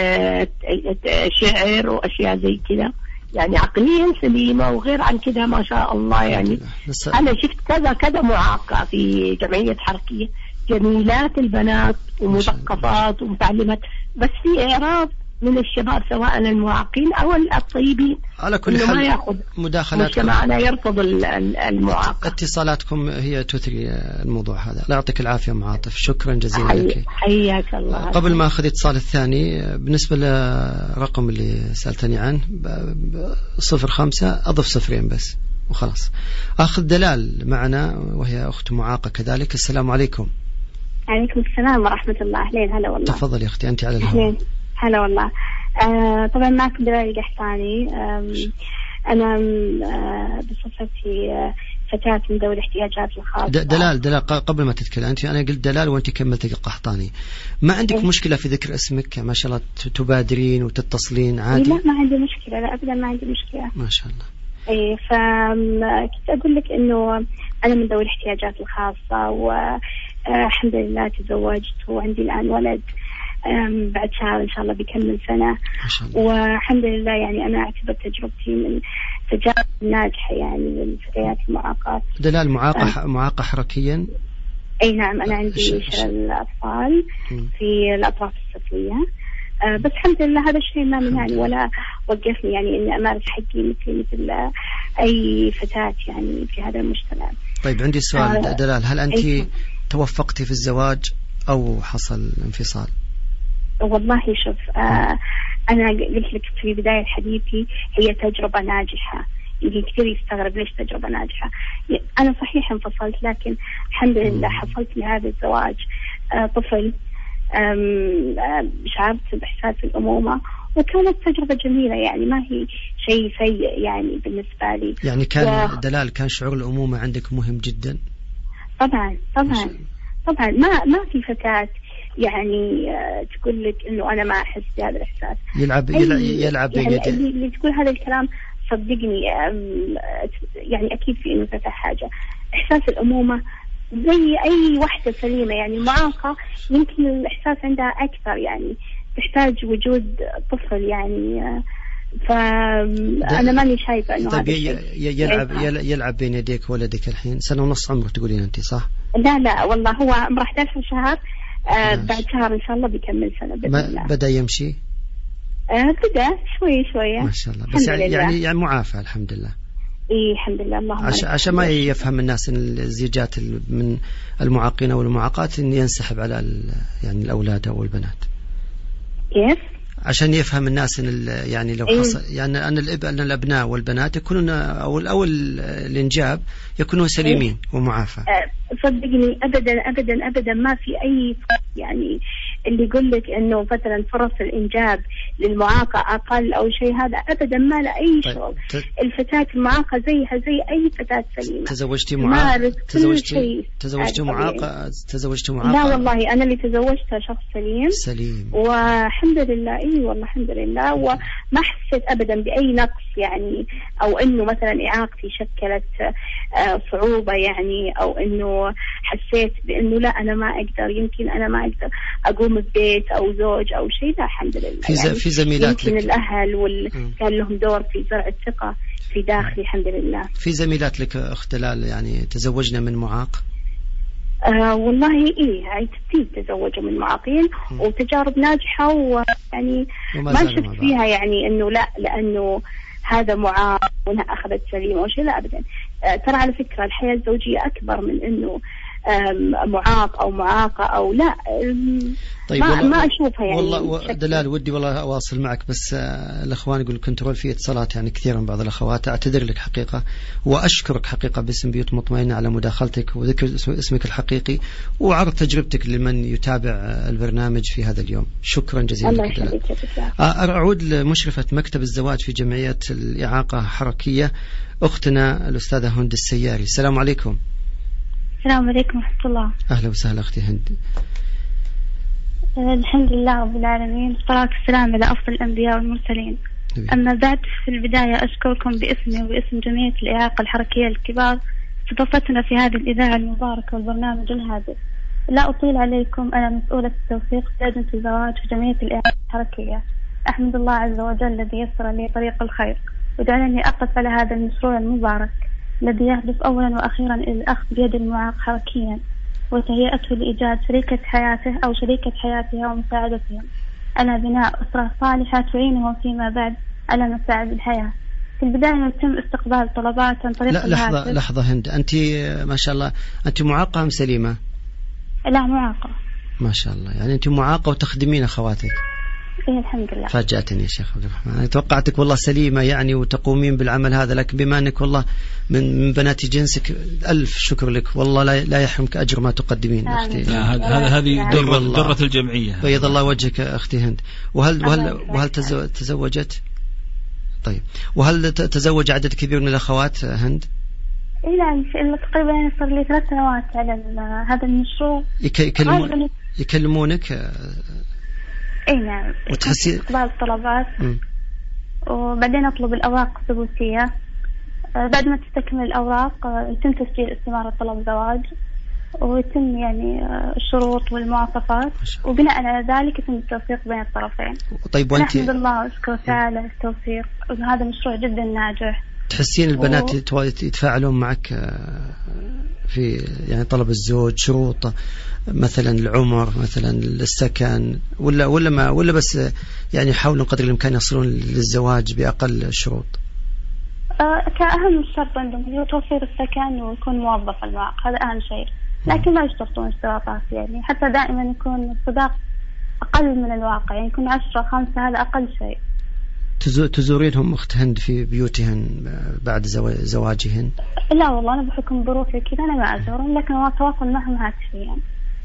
وشعر وأشياء زي كذا. يعني عقليا سليمة، وغير عن كده ما شاء الله. يعني أنا شفت كذا كذا معاقة في جمعية حركية، جميلات البنات ومثقفات ومتعلمات، بس في إعراض من الشباب سواء المعاقين أو الطيبين على كل حال. ما يأخذ مداخلاتكم، مجتمعنا يرفض المعاقة. اتصالاتكم هي تثري الموضوع هذا. لا يعطيك العافية معاطف، شكرا جزيلا حي... لك. حياك الله. قبل ما أخذ اتصال الثاني، بالنسبة للرقم اللي سألتني عنه صفر خمسة أضف صفرين بس وخلاص. أخذ دلال معنا وهي أخت معاقة كذلك. السلام عليكم. عليكم السلام ورحمة الله. أهلين. هلا والله. تفضل يا أختي، أنت على الهواء. هلا والله. آه طبعا معكم دلال القحطاني. أنا آه بصفتي آه فتاة من ذوي الاحتياجات الخاصة. دلال دلال قبل ما تتكلم أنت، أنا قلت دلال وأنت كملت القحطاني. ما عندك إيه؟ مشكلة في ذكر اسمك؟ ما شاء الله تبادرين وتتصلين عادي. لا ما عندي مشكلة، لا أبدا ما عندي مشكلة. ما شاء الله. إيه، فكنت أقول لك إنه أنا من ذوي الاحتياجات الخاصة، والحمد لله تزوجت وعندي الآن ولد بعد شهر إن شاء الله بيكمل سنة. والحمد لله يعني أنا أعتبر تجربتي من تجارب ناجحة يعني للفتيات المعاقات. دلال معاقة آه. معاقة حركيا؟ أي نعم، أنا عندي شلل أطفال في الأطراف السفلية. آه بس الحمد لله هذا الشيء ما منعني ولا وقفني يعني إني أمارس حقي مثل مثل أي فتاة يعني في هذا المجتمع. طيب عندي سؤال. آه دلال، هل أنت أي... توفقتي في الزواج أو حصل انفصال؟ والله شوف، آه أنا قلت لك في بداية حديثي هي تجربة ناجحة. يمكن كثير يستغرب ليش تجربة ناجحة. أنا صحيح انفصلت، لكن الحمد لله حصلت لهذا الزواج آه طفل. شعرت بإحساس الأمومة، وكانت تجربة جميلة يعني ما هي شيء سيء يعني بالنسبة لي. يعني كان و... دلال كان شعور الأمومة عندك مهم جدا؟ طبعا طبعا طبعا. ما ما في فتاة يعني تقول لك إنه أنا ما أحس بهذا الإحساس. يلعب يلعب, يلعب بين يعني يديه. اللي تقول هذا الكلام صدقني يعني أكيد في إنه فتاة حاجة. إحساس الأمومة زي أي واحدة سليمة، يعني المعاقة يمكن الإحساس عندها أكثر، يعني تحتاج وجود طفل يعني. فأنا ماني شايفة إنه طيب هذا يلعب يلعب بين يديك ولدك الحين سنة ونص عمره تقولين أنت صح؟ لا لا والله هو عمره أحد عشر شهر. آه بعد شهر إن شاء الله بيكمل سنة بإذن الله. بدأ يمشي؟ آه بدأ شوي شوية ما شاء الله. بس يعني, يعني يعني معافى الحمد لله. إيه الحمد لله. اللهم عشان عشان ما يفهم الناس إن الزيجات من المعاقين أو المعاقات إن ينسحب على يعني الأولاد أو البنات. كيف؟ عشان يفهم الناس إن يعني لو حصل إيه؟ يعني أن الأب أن الأبناء والبنات يكونون أو الأول الإنجاب يكونون سليمين إيه؟ ومعافى. أه صدقني أبدا أبدا أبدا ما في أي يعني اللي يقول لك إنه مثلا فرص الإنجاب للمعاقة أقل أو شيء، هذا أبدا ما له أي شغل. طيب. الفتاة المعاقة زيها زي أي فتاة سليمة. تزوجتي معاقة؟ تزوجتي تزوجتي معاقة؟ تزوجتي معاقة؟ لا والله أنا اللي تزوجتها شخص سليم. سليم. والحمد لله. إيه والله الحمد لله. وما حسيت أبدا بأي نقص يعني، أو إنه مثلا إعاقتي شكلت صعوبة يعني، أو إنه حسيت بإنه لا أنا ما أقدر، يمكن أنا ما أقدر أقوم ببيت أو زوج أو شيء. لا الحمد لله. في يعني في زميلات يمكن لك الأهل وال... كان لهم دور في زرع الثقة في داخلي الحمد لله. في زميلات لك أخت دلال يعني تزوجنا من معاق؟ آه والله إيه هاي كثير تزوجوا من معاقين وتجارب ناجحة، ويعني ما شفت فيها يعني إنه لا لأنه هذا معاق وأنها أخذت سليمة أو شيء. لا أبدا. آه ترى على فكرة الحياة الزوجية أكبر من إنه معاق أو معاقة أو لا. طيب ما, ما أشوفها يعني. والله دلال ودي والله أواصل معك، بس الأخوان يقول كنترول في اتصالات يعني كثيرا بعض الأخوات. أعتذر لك حقيقة وأشكرك حقيقة باسم بيوت مطمئنة على مداخلتك وذكر اسمك الحقيقي وعرض تجربتك لمن يتابع البرنامج في هذا اليوم. شكرا جزيلا لك دلال. أعود لمشرفة مكتب الزواج في جمعية الإعاقة حركية أختنا الأستاذة هند السياري. السلام عليكم. السلام عليكم ورحمة الله. أهلا وسهلا أختي هند. الحمد لله رب العالمين، والصلاة والسلام على أفضل الأنبياء والمرسلين. أما بعد، في البداية أشكركم باسمي وباسم جمعية الإعاقة الحركية الكبار استضافتنا في هذه الإذاعة المباركة والبرنامج الهادف. لا أطيل عليكم، أنا مسؤولة التوثيق في لجنة الزواج في جمعية الإعاقة الحركية. أحمد الله عز وجل الذي يسر لي طريق الخير وجعلني أقف على هذا المشروع المبارك الذي يهدف أولا وأخيرا إلى الأخذ بيد المعاق حركيا وتهيئته لإيجاد شريكة حياته أو شريكة حياتها ومساعدتهم على بناء أسرة صالحة تعينهم فيما بعد على مساعد الحياة. في البداية يتم استقبال طلبات عن طريق لا لحظة الهاتف. لحظة هند، أنت ما شاء الله أنت معاقة أم سليمة؟ لا معاقة. ما شاء الله، يعني أنت معاقة وتخدمين أخواتك. إيه الحمد لله. فاجأتني يا شيخ عبد الرحمن، أنا توقعتك والله سليمة يعني وتقومين بالعمل هذا، لكن بما أنك والله من من بنات جنسك ألف شكر لك، والله لا لا يحرمك أجر ما تقدمين أختي. هذا هذه درة درة الجمعية. بيض الله وجهك أختي هند. وهل وهل وهل تزوجت؟ طيب، وهل تزوج عدد كبير من الأخوات هند؟ إيه نعم، تقريبا صار لي ثلاث سنوات على هذا المشروع. يكلمون يكلمونك؟ اي نعم، وتحسين استقبال الطلبات وبعدين اطلب الاوراق الثبوتيه. بعد ما تستكمل الاوراق يتم تسجيل استمارة طلب زواج ويتم يعني الشروط والمواصفات، وبناء على ذلك يتم التوثيق بين الطرفين. طيب وانت؟ الحمد لله واشكر تعالى التوثيق، وهذا مشروع جدا ناجح. تحسين البنات و... يتفاعلون معك في يعني طلب الزوج، شروط مثلا العمر، مثلا السكن، ولا ولا ما ولا بس يعني يحاولون قدر الامكان يصلون للزواج باقل الشروط؟ آه كأهم شرط عندهم هو توفير السكن ويكون موظف المعاق، هذا أهم شيء، لكن ما يشترطون اشتراطات يعني، حتى دائما يكون الصداق أقل من الواقع، يعني يكون عشرة خمسة، هذا أقل شيء. تزورينهم أخت هند في بيوتهن بعد زواجهن؟ لا والله، أنا بحكم ظروفي كذا أنا ما أزورهم، لكن أتواصل معهم هاتفيا.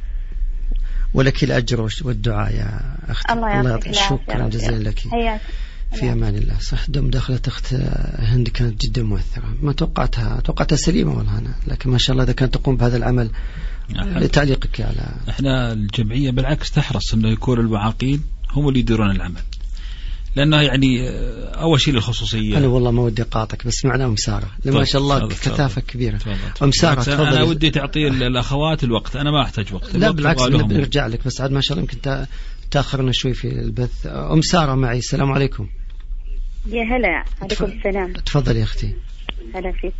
ولك الأجر والدعاء يا أخت. الله يعطيك شكرا جزيلا لك. حياتي. في أمان الله. صح، دم دخلت أخت هند كانت جدا مؤثرة، ما توقعتها توقعتها سليمة والله أنا، لكن ما شاء الله إذا كانت تقوم بهذا العمل. لتعليقك على إحنا الجمعية بالعكس تحرص إنه يكون المعاقين هم اللي يديرون العمل، لأنه يعني أول شيء للخصوصية. أنا والله ما ودي قاطك، بس معنا أم سارة ما شاء الله كثافة كبيرة. أم سارة تفضل. أنا ودي تعطي الأخوات الوقت، أنا ما أحتاج وقت. لا بالعكس، نرجع لك، بس عاد ما شاء الله يمكن تأخرنا شوي في البث. أم سارة معي، السلام عليكم. يا هلا. عليكم السلام. تفضل يا أختي. هلا فيك.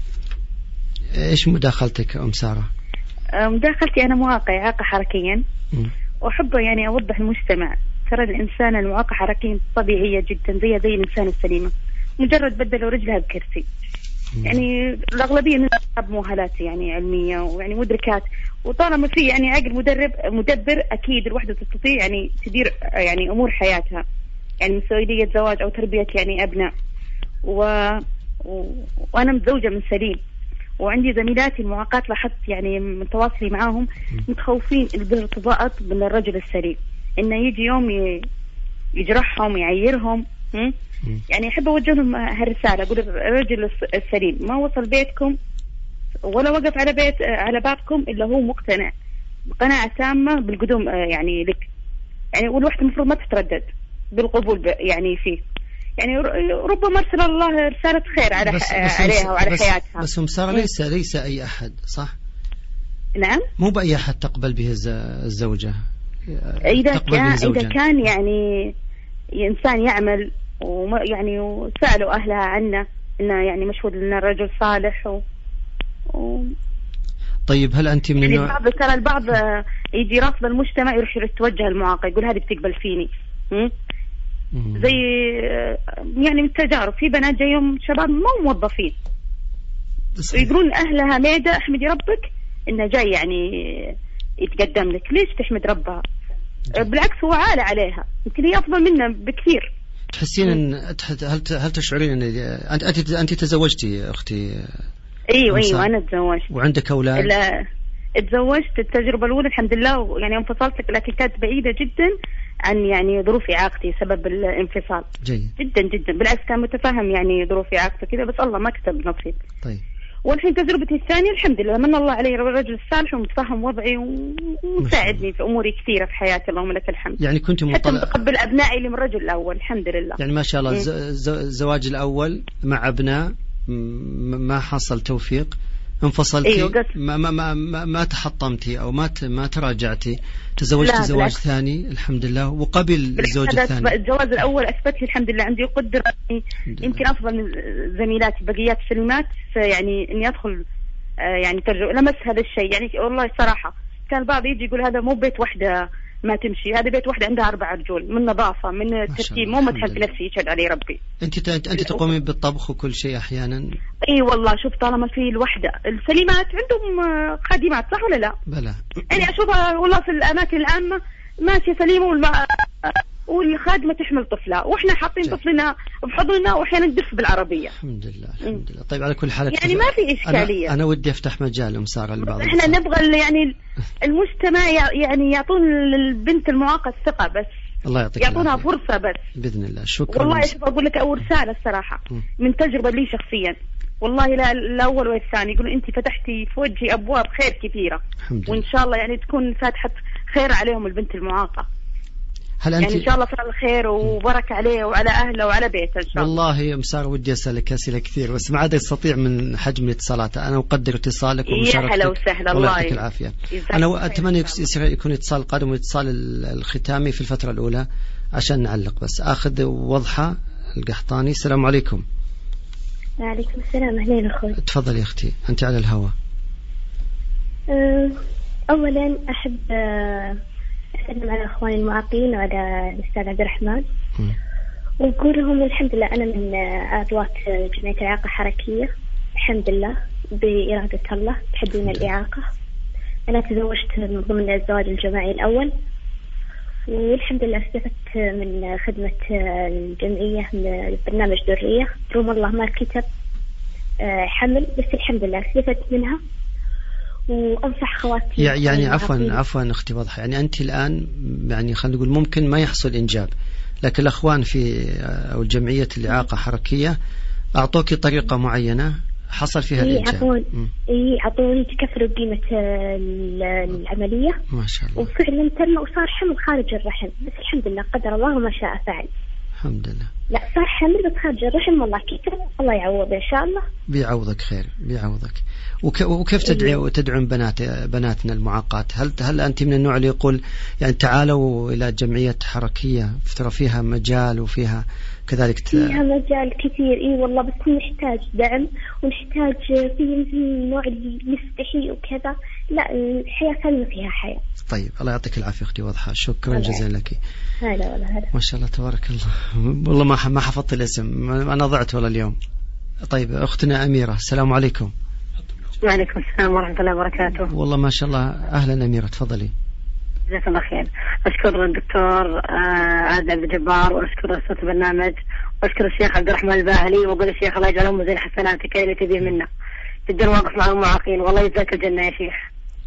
إيش مداخلتك أم سارة؟ مداخلتي أنا معاقة إعاقة حركيا، وأحب يعني أوضح المجتمع ترى الإنسان المعاقة حركيا طبيعية جدا زي زي الإنسان السليمة، مجرد بدلوا رجلها بكرسي. يعني الأغلبية من أصحاب مؤهلات يعني علمية ويعني مدركات، وطالما في يعني عقل مدرب مدبر أكيد الوحدة تستطيع يعني تدير يعني أمور حياتها، يعني مسؤولية زواج أو تربية يعني أبناء. و... و... وأنا متزوجة من سليم، وعندي زميلاتي المعاقات لاحظت يعني من تواصلي معاهم متخوفين بالارتباط من الرجل السليم، إنه يجي يوم يجرحهم يعيرهم. يعني أحب أوجه لهم هالرسالة، أقول الرجل السليم ما وصل بيتكم ولا وقف على بيت على بابكم إلا هو مقتنع قناعة تامة بالقدوم يعني لك، يعني والوحدة المفروض ما تتردد بالقبول يعني فيه، يعني ربما أرسل الله رسالة خير على بس بس عليها وعلى بس حياتها. بس مسارة ليس ليس أي أحد صح؟ نعم، مو بأي أحد تقبل به الزوجة. إذا كان إذا كان يعني إنسان يعمل ويعني وسألوا أهلها عنه إنه يعني مشهود لنا الرجل صالح و... و... طيب هل أنت من يعني النوع البعض ترى البعض يجي رافض المجتمع يروح يتوجه المعاق يقول هذه بتقبل فيني م? زي يعني من التجارب في بنات جايهم شباب مو موظفين ويقولون أهلها ميدة احمدي ربك إنه جاي يعني يتقدم لك، ليش تحمد ربها؟ بالعكس هو عالة عليها، يمكن هي أفضل منا بكثير. تحسين ان هل هل تشعرين ان انت انت انت تزوجتي اختي؟ ايوه ايوه انا تزوجت. وعندك اولاد؟ لا تزوجت التجربه الاولى الحمد لله، يعني انفصلت لكن كانت بعيده جدا عن يعني ظروف اعاقتي سبب الانفصال. جيد. جدا جدا بالعكس كان متفهم يعني ظروف اعاقتي كذا، بس الله ما كتب نصيب. طيب. والحين تجربتي الثانية الحمد لله من الله علي رجل الصالح ومتفهم وضعي ومساعدني في أموري كثيرة في حياتي اللهم لك الحمد. يعني كنت مطلع حتى متقبل أبنائي اللي من الرجل الأول الحمد لله. يعني ما شاء الله إيه؟ الزواج الأول مع أبناء ما حصل توفيق، انفصلتي أيوة ما, ما, ما, ما, ما تحطمتي أو ما ما تراجعتي، تزوجتي زواج ثاني الحمد لله وقبل الزوج الثاني. الجواز الأول أثبت لي الحمد لله عندي قدرة يمكن أفضل من زميلاتي بقيات السلمات يعني إني أدخل يعني ترجو لمس هذا الشيء. يعني والله صراحة كان البعض يجي يقول هذا مو بيت وحدة ما تمشي، هذا بيت واحدة عندها أربع رجول من نظافة من ترتيب، مو متحف نفسي يشهد عليه ربي. أنت أنت تقومين بالطبخ وكل شيء أحيانا؟ إي والله شوف طالما في الوحدة السليمات عندهم خادمات صح ولا لا؟ بلى. يعني أشوفها والله في الأماكن العامة ماشية سليمة والم... والخادمة تحمل طفلها وإحنا حاطين طفلنا بحضننا وأحيانا ندف بالعربية. الحمد لله الحمد لله. طيب على كل حال يعني ما في إشكالية. أنا, أنا ودي أفتح مجال أم سارة لبعض. إحنا نبغى يعني المجتمع يعني يعطون البنت المعاقة الثقة بس. الله يعطيك يعطونها فرصة بس. بإذن الله. شكرا. والله شوف أقول لك أول رسالة الصراحة م. من تجربة لي شخصيا والله لا الأول والثاني يقولون أنت فتحتي في وجهي أبواب خير كثيرة وإن شاء الله يعني تكون فاتحة خير عليهم البنت المعاقة. هل أنت يعني إن شاء الله فعل الخير وبركة عليه وعلى أهله وعلى بيته إن شاء الله. والله يا مسار ودي أسألك أسئلة كثير بس ما عاد يستطيع من حجم الاتصالات. أنا أقدر اتصالك ومشاركتك. يا هلا وسهلا الله يعطيك العافية. أنا أتمنى يكون اتصال قادم واتصال الختامي في الفترة الأولى عشان نعلق. بس أخذ وضحة القحطاني. السلام عليكم. وعليكم السلام. أهلين أخوي. تفضل يا أختي أنت على الهواء. أولا أحب أسلم على أخواني المعاقين وعلى الأستاذ عبد الرحمن ونقول لهم الحمد لله أنا من عضوات جمعية الإعاقة الحركية الحمد لله بإرادة الله تحدينا الإعاقة. أنا تزوجت من ضمن الزواج الجماعي الأول والحمد لله استفدت من خدمة الجمعية من برنامج درية رغم الله ما كتب حمل بس الحمد لله استفدت منها وأنصح خواتي. يعني عفوا عفوا أختي واضحة. يعني أنت الآن يعني خلينا نقول ممكن ما يحصل إنجاب لكن الأخوان في أو الجمعية الإعاقة حركية أعطوك طريقة معينة حصل فيها الإنجاب. إيه عطوني تكفروا قيمة العملية ما شاء الله وفعلا تم وصار حمل خارج الرحم بس الحمد لله قدر الله وما شاء فعل. الحمد لله. لا صار حمل بس خارج الرحم والله كتب الله يعوض إن شاء الله. بيعوضك خير بيعوضك. وكيف تدعي وتدعون بنات بناتنا المعاقات؟ هل هل أنت من النوع اللي يقول يعني تعالوا إلى جمعية حركية ترى فيها مجال وفيها كذلك ت... فيها مجال كثير إيه والله بس نحتاج دعم ونحتاج في النوع اللي يستحي وكذا. لا الحياة كلمة فيها حياة. طيب الله يعطيك العافية أختي واضحة. شكرا جزيلا لك. هلا ولا هلا. ما شاء الله تبارك الله. والله ما ما حفظت الاسم أنا ضعت والله اليوم. طيب أختنا أميرة. السلام عليكم. وعليكم السلام ورحمة الله وبركاته. والله ما شاء الله أهلا أميرة تفضلي. جزاك الله خير. أشكر الدكتور عادل عبد الجبار وأشكر صوت البرنامج وأشكر الشيخ عبد الرحمن الباهلي وأقول الشيخ الله يجعلهم مزين حسناتك اللي تبيه منا جدا واقف مع المعاقين والله يجزاك الجنة يا شيخ.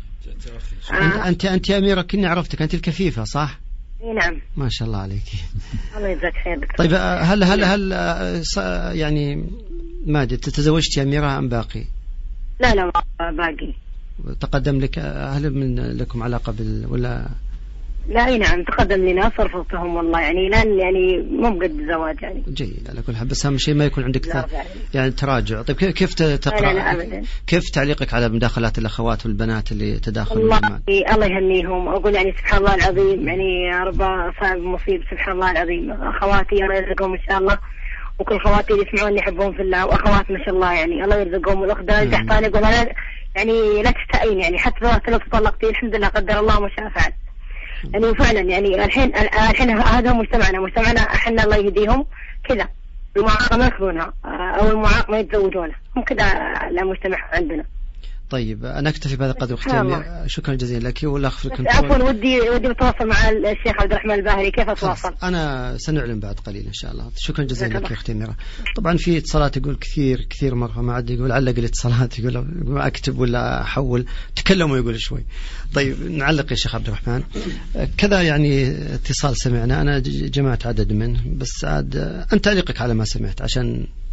آه. أنت أنت يا أميرة كني عرفتك أنت الكفيفة صح؟ نعم. ما شاء الله عليك. الله يجزاك خير دكتور. طيب هل هل هل يعني ماجد تتزوجت يا أميرة أم باقي؟ لا لا باقي. تقدم لك هل من لكم علاقة بال ولا؟ لا اي نعم تقدم لنا صرفتهم والله يعني لان يعني مو بقد زواج يعني. جيد على كل حال بس اهم شيء ما يكون عندك ت... يعني تراجع. طيب كيف تقرأ لا لا كيف تعليقك على مداخلات الاخوات والبنات اللي تداخلوا والله الله يهنيهم اقول يعني سبحان الله العظيم يعني يا رب صعب مصيب سبحان الله العظيم اخواتي الله يرزقهم ان شاء الله وكل خواتي اللي يسمعوني يحبهم في الله واخوات ما شاء الله يعني الله يرزقهم. والاخت القحطاني يقول انا يعني لا تستعين يعني حتى لو تطلقتي الحمد لله قدر الله ما شاء فعل. يعني فعلا يعني الحين الحين هذا مجتمعنا مجتمعنا احنا الله يهديهم كذا المعاق ما ياخذونها او المعاق ما يتزوجونها هم كذا المجتمع عندنا. طيب أنا أكتفي بهذا القدر أختي. شكرا جزيلا لك والأخ في الكنترول. عفوا ودي ودي أتواصل مع الشيخ عبد الرحمن الباهلي كيف أتواصل؟ أنا سنعلن بعد قليل إن شاء الله. شكرا جزيلا لك يا أختي أميرة. طبعا في اتصالات يقول كثير كثير مرة ما عاد يقول علق الاتصالات يقول ما أكتب ولا أحول تكلموا يقول شوي. طيب نعلق يا شيخ عبد الرحمن كذا يعني اتصال سمعنا أنا جمعت عدد منه بس عاد أنت تعليقك على ما سمعت عشان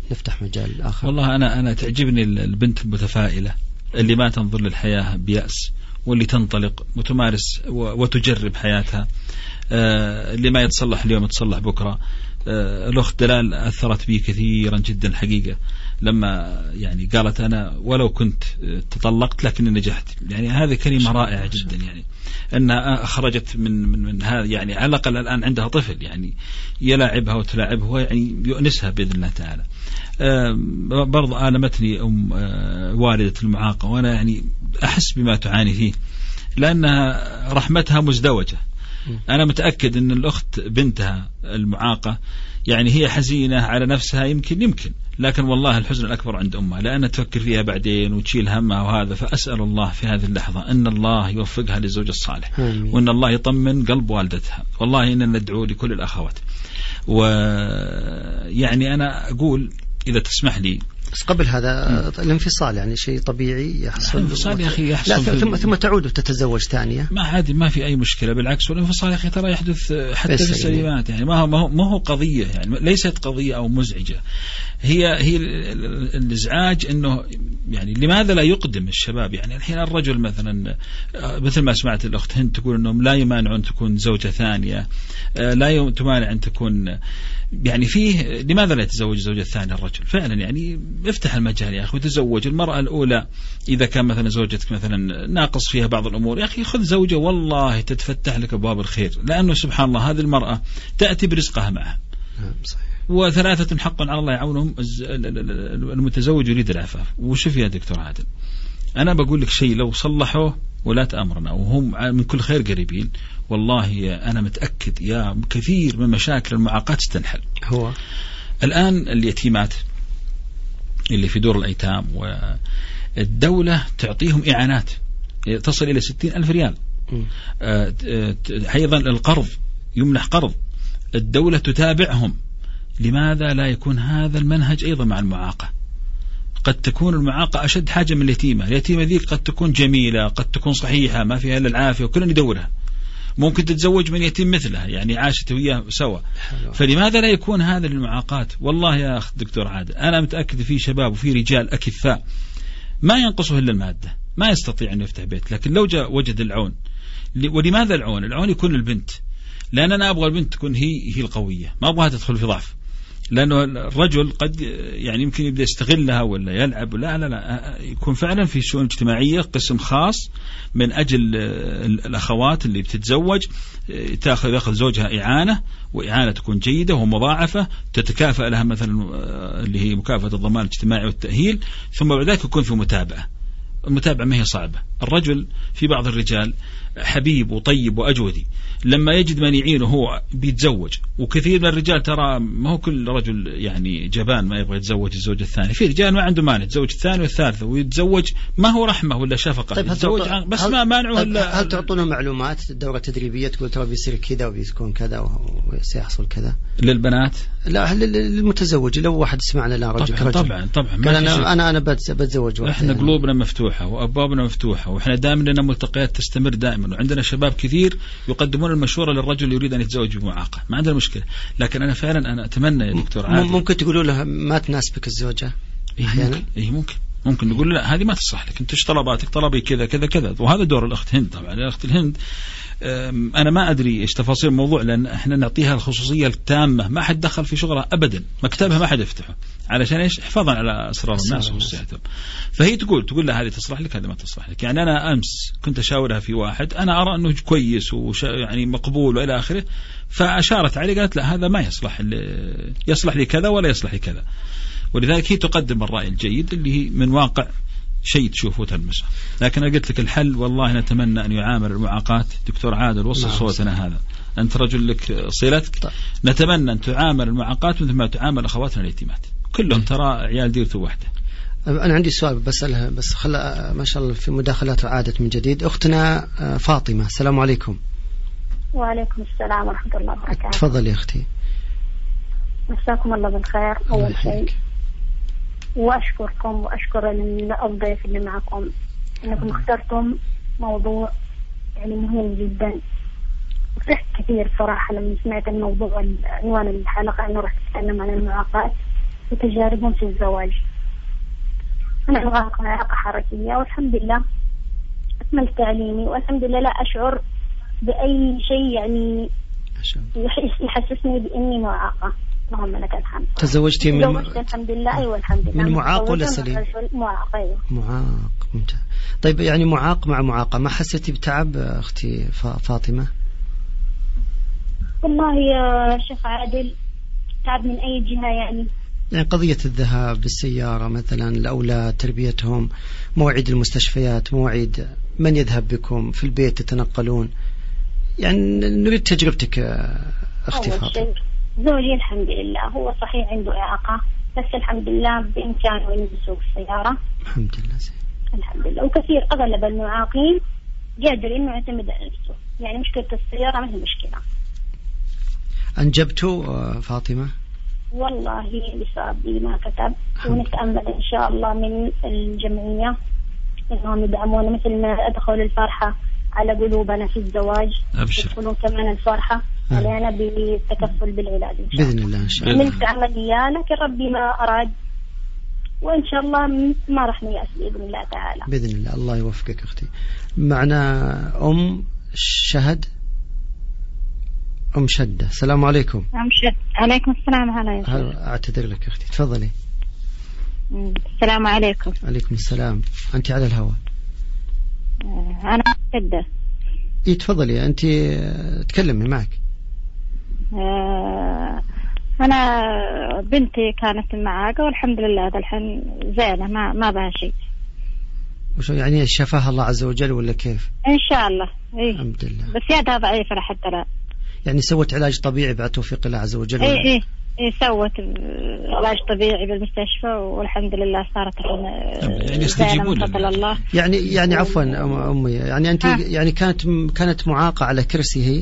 نفتح مجال آخر. والله أنا أنا تعجبني البنت المتفائلة اللي ما تنظر للحياة بيأس، واللي تنطلق وتمارس وتجرب حياتها، اللي ما يتصلح اليوم يتصلح بكرة. الأخت دلال أثرت بي كثيرا جدا الحقيقة لما يعني قالت أنا ولو كنت تطلقت لكني نجحت. يعني هذه كلمة رائعة جدا، يعني أنها أخرجت من من, من هذا، يعني على الأقل الآن عندها طفل يعني يلاعبها وتلاعبه، يعني يؤنسها بإذن الله تعالى. برضو آلمتني أم والدة المعاقة، وأنا يعني أحس بما تعاني فيه، لأنها رحمتها مزدوجة. أنا متأكد أن الأخت بنتها المعاقة يعني هي حزينة على نفسها يمكن يمكن لكن والله الحزن الأكبر عند أمها، لأن تفكر فيها بعدين وتشيل همها وهذا. فأسأل الله في هذه اللحظة أن الله يوفقها للزوج الصالح، وأن الله يطمن قلب والدتها. والله إننا ندعو لكل الأخوات. ويعني أنا أقول إذا تسمح لي، بس قبل هذا الانفصال يعني شيء طبيعي يحصل. الانفصال يا أخي يحصل، لا ثم ثم تعود وتتزوج ثانية، ما عادي ما في أي مشكلة، بالعكس. والانفصال يا أخي ترى يحدث حتى في السليمات، يعني ما هو ما هو ما هو قضية، يعني ليست قضية أو مزعجة. هي هي الإزعاج إنه يعني لماذا لا يقدم الشباب؟ يعني الحين الرجل مثلا مثل ما سمعت الأخت هند تقول إنهم لا يمانعون تكون زوجة ثانية، لا تمانع أن تكون يعني فيه، لماذا لا يتزوج الزوجة الثانية الرجل؟ فعلا يعني افتح المجال يا أخي وتزوج. المرأة الأولى إذا كان مثلا زوجتك مثلا ناقص فيها بعض الأمور، يا أخي خذ زوجة والله تتفتح لك أبواب الخير، لأنه سبحان الله هذه المرأة تأتي برزقها معها. وثلاثة حق على الله يعونهم، المتزوج يريد العفاف. وشوف يا دكتور عادل، أنا بقول لك شيء لو صلحوه ولا تأمرنا وهم من كل خير قريبين، والله أنا متأكد يا كثير من مشاكل المعاقات تستنحل. هو الآن اليتيمات اللي في دور الأيتام والدولة تعطيهم إعانات تصل إلى ستين ألف ريال. أيضا القرض، يمنح قرض، الدولة تتابعهم. لماذا لا يكون هذا المنهج أيضا مع المعاقة؟ قد تكون المعاقة أشد حاجة من اليتيمة. اليتيمة ذيك قد تكون جميلة، قد تكون صحيحة، ما فيها إلا العافية وكلنا ندورها، ممكن تتزوج من يتيم مثلها، يعني عاشت وياه سوا. فلماذا لا يكون هذا للمعاقات؟ والله يا أخ دكتور عادل أنا متأكد في شباب وفي رجال أكفاء ما ينقصه إلا المادة، ما يستطيع أن يفتح بيت، لكن لو جاء وجد العون. ولماذا العون؟ العون يكون البنت، لأن أنا أبغى البنت تكون هي هي القوية، ما أبغاها تدخل في ضعف. لأنه الرجل قد يعني يمكن يبدأ يستغلها ولا يلعب، لا لا لا، يكون فعلا في الشؤون الاجتماعية قسم خاص من أجل الأخوات اللي بتتزوج، تأخذ يأخذ زوجها إعانة، وإعانة تكون جيدة ومضاعفة تتكافأ لها مثلا اللي هي مكافأة الضمان الاجتماعي والتأهيل، ثم بعد ذلك يكون في متابعة. المتابعة ما هي صعبة. الرجل في بعض الرجال حبيب وطيب وأجودي، لما يجد من يعينه هو بيتزوج. وكثير من الرجال ترى ما هو كل رجل يعني جبان ما يبغى يتزوج الزوجة الثانية، في رجال ما عنده مانع يتزوج الثاني والثالثة ويتزوج، ما هو رحمة ولا شفقة. طيب يتزوج هل بس هل ما مانعه هل, إلا هل تعطونه معلومات دورة تدريبية تقول ترى بيصير كذا وبيكون كذا وسيحصل كذا للبنات؟ لا للمتزوج. لو واحد سمعنا لا رجل طبعا طبعا طبعا قال أنا أنا أنا بتزوج. احنا يعني قلوبنا مفتوحة وأبوابنا مفتوحة، وإحنا دائما لنا ملتقيات تستمر دائما، وعندنا شباب كثير يقدمون المشورة للرجل يريد أن يتزوج بمعاقة، ما عندنا مشكلة. لكن أنا فعلا أنا أتمنى يا دكتور عادل ممكن تقولوا له ما تناسبك الزوجة أحيانا. إيه ممكن ممكن نقول لا هذه ما تصلح لك، أنت إيش طلباتك؟ طلبي كذا كذا كذا. وهذا دور الأخت هند. طبعا الأخت الهند أنا ما أدري إيش تفاصيل الموضوع، لأن إحنا نعطيها الخصوصية التامة، ما حد دخل في شغلها أبدا، مكتبها ما حد يفتحه، علشان إيش؟ حفاظا على أسرار الناس وخصوصياتهم. فهي تقول تقول لها هذه تصلح لك، هذه ما تصلح لك. يعني أنا أمس كنت أشاورها في واحد أنا أرى أنه كويس وش يعني مقبول وإلى آخره، فأشارت عليه قالت لا هذا ما يصلح، يصلح لي كذا ولا يصلح لي كذا. ولذلك هي تقدم الرأي الجيد اللي هي من واقع شيء تشوفه وتلمسه. لكن أنا قلت لك الحل والله نتمنى أن يعامل المعاقات. دكتور عادل وصل صوتنا هذا، أنت رجل لك صلتك. طيب. نتمنى أن تعامل المعاقات مثل ما تعامل أخواتنا اليتيمات، كلهم ترى عيال ديرته واحدة. أنا عندي سؤال بسألها بس خلا ما شاء الله في مداخلات عادت من جديد. أختنا فاطمة، السلام عليكم. وعليكم السلام ورحمة الله وبركاته. تفضل يا أختي. مساكم الله بالخير. أول شيء وأشكركم وأشكر الضيف اللي معكم أنكم اخترتم موضوع يعني مهم جدا. فرحت كثير صراحة لما سمعت الموضوع عنوان الحلقة أنه راح تتكلم عن المعاقات، وتجاربهم في الزواج. أنا معاقة إعاقة حركية والحمد لله أكملت تعليمي، والحمد لله لا أشعر بأي شيء يعني يحسسني بإني معاقة. اللهم لك الحمد. تزوجتي من تزوجت الحمد لله. أيوة الحمد لله. من معاق ولا سليم؟ معاق. أيوة معاق. ممتاز. طيب يعني معاق مع معاقة، ما حسيتي بتعب أختي فاطمة؟ والله يا شيخ عادل تعب من أي جهة يعني؟ يعني قضية الذهاب بالسيارة مثلا، الأولاد تربيتهم، مواعيد المستشفيات، مواعيد من يذهب بكم في البيت تتنقلون، يعني نريد تجربتك أختي فاطمة. أول شيء زوجي الحمد لله هو صحيح عنده إعاقة، بس الحمد لله بإمكانه إنه يسوق السيارة. الحمد لله زين. الحمد لله. وكثير أغلب المعاقين قادر إنه يعتمد على نفسه، يعني مشكلة السيارة ما هي مشكلة. أنجبتوا فاطمة؟ والله لسه ما كتب، ونتأمل إن شاء الله من الجمعية إنهم يدعمونا مثل ما أدخلوا الفرحة على قلوبنا في الزواج، يدخلون كمان الفرحة علينا بالتكفل بالعلاج إن شاء الله. بإذن الله إن شاء الله. عملت عملية لكن ربي ما أراد، وإن شاء الله ما راح نيأس بإذن الله تعالى. بإذن الله. الله يوفقك أختي. معنا أم شهد، أم شدة. السلام عليكم. أم شد. عليكم السلام عليكم. أعتذر لك أختي، تفضلي. السلام عليكم. عليكم السلام. أنت على الهواء. أنا شدة. إيه تفضلي أنت تكلمي معك. أنا بنتي كانت معاقة والحمد لله هذا الحين زينة، ما ما بها شيء. وشو يعني شفاها الله عز وجل ولا كيف؟ إن شاء الله. إيه. الحمد لله. بس يدها ضعيفة حتى لا. يعني سوت علاج طبيعي بعد توفيق الله عز وجل؟ إيه إيه إيه سوت علاج طبيعي بالمستشفى والحمد لله صارت يعني يستجيبون الله. يعني يعني عفوا أمي، يعني أنت آه. يعني كانت كانت معاقة على كرسي هي؟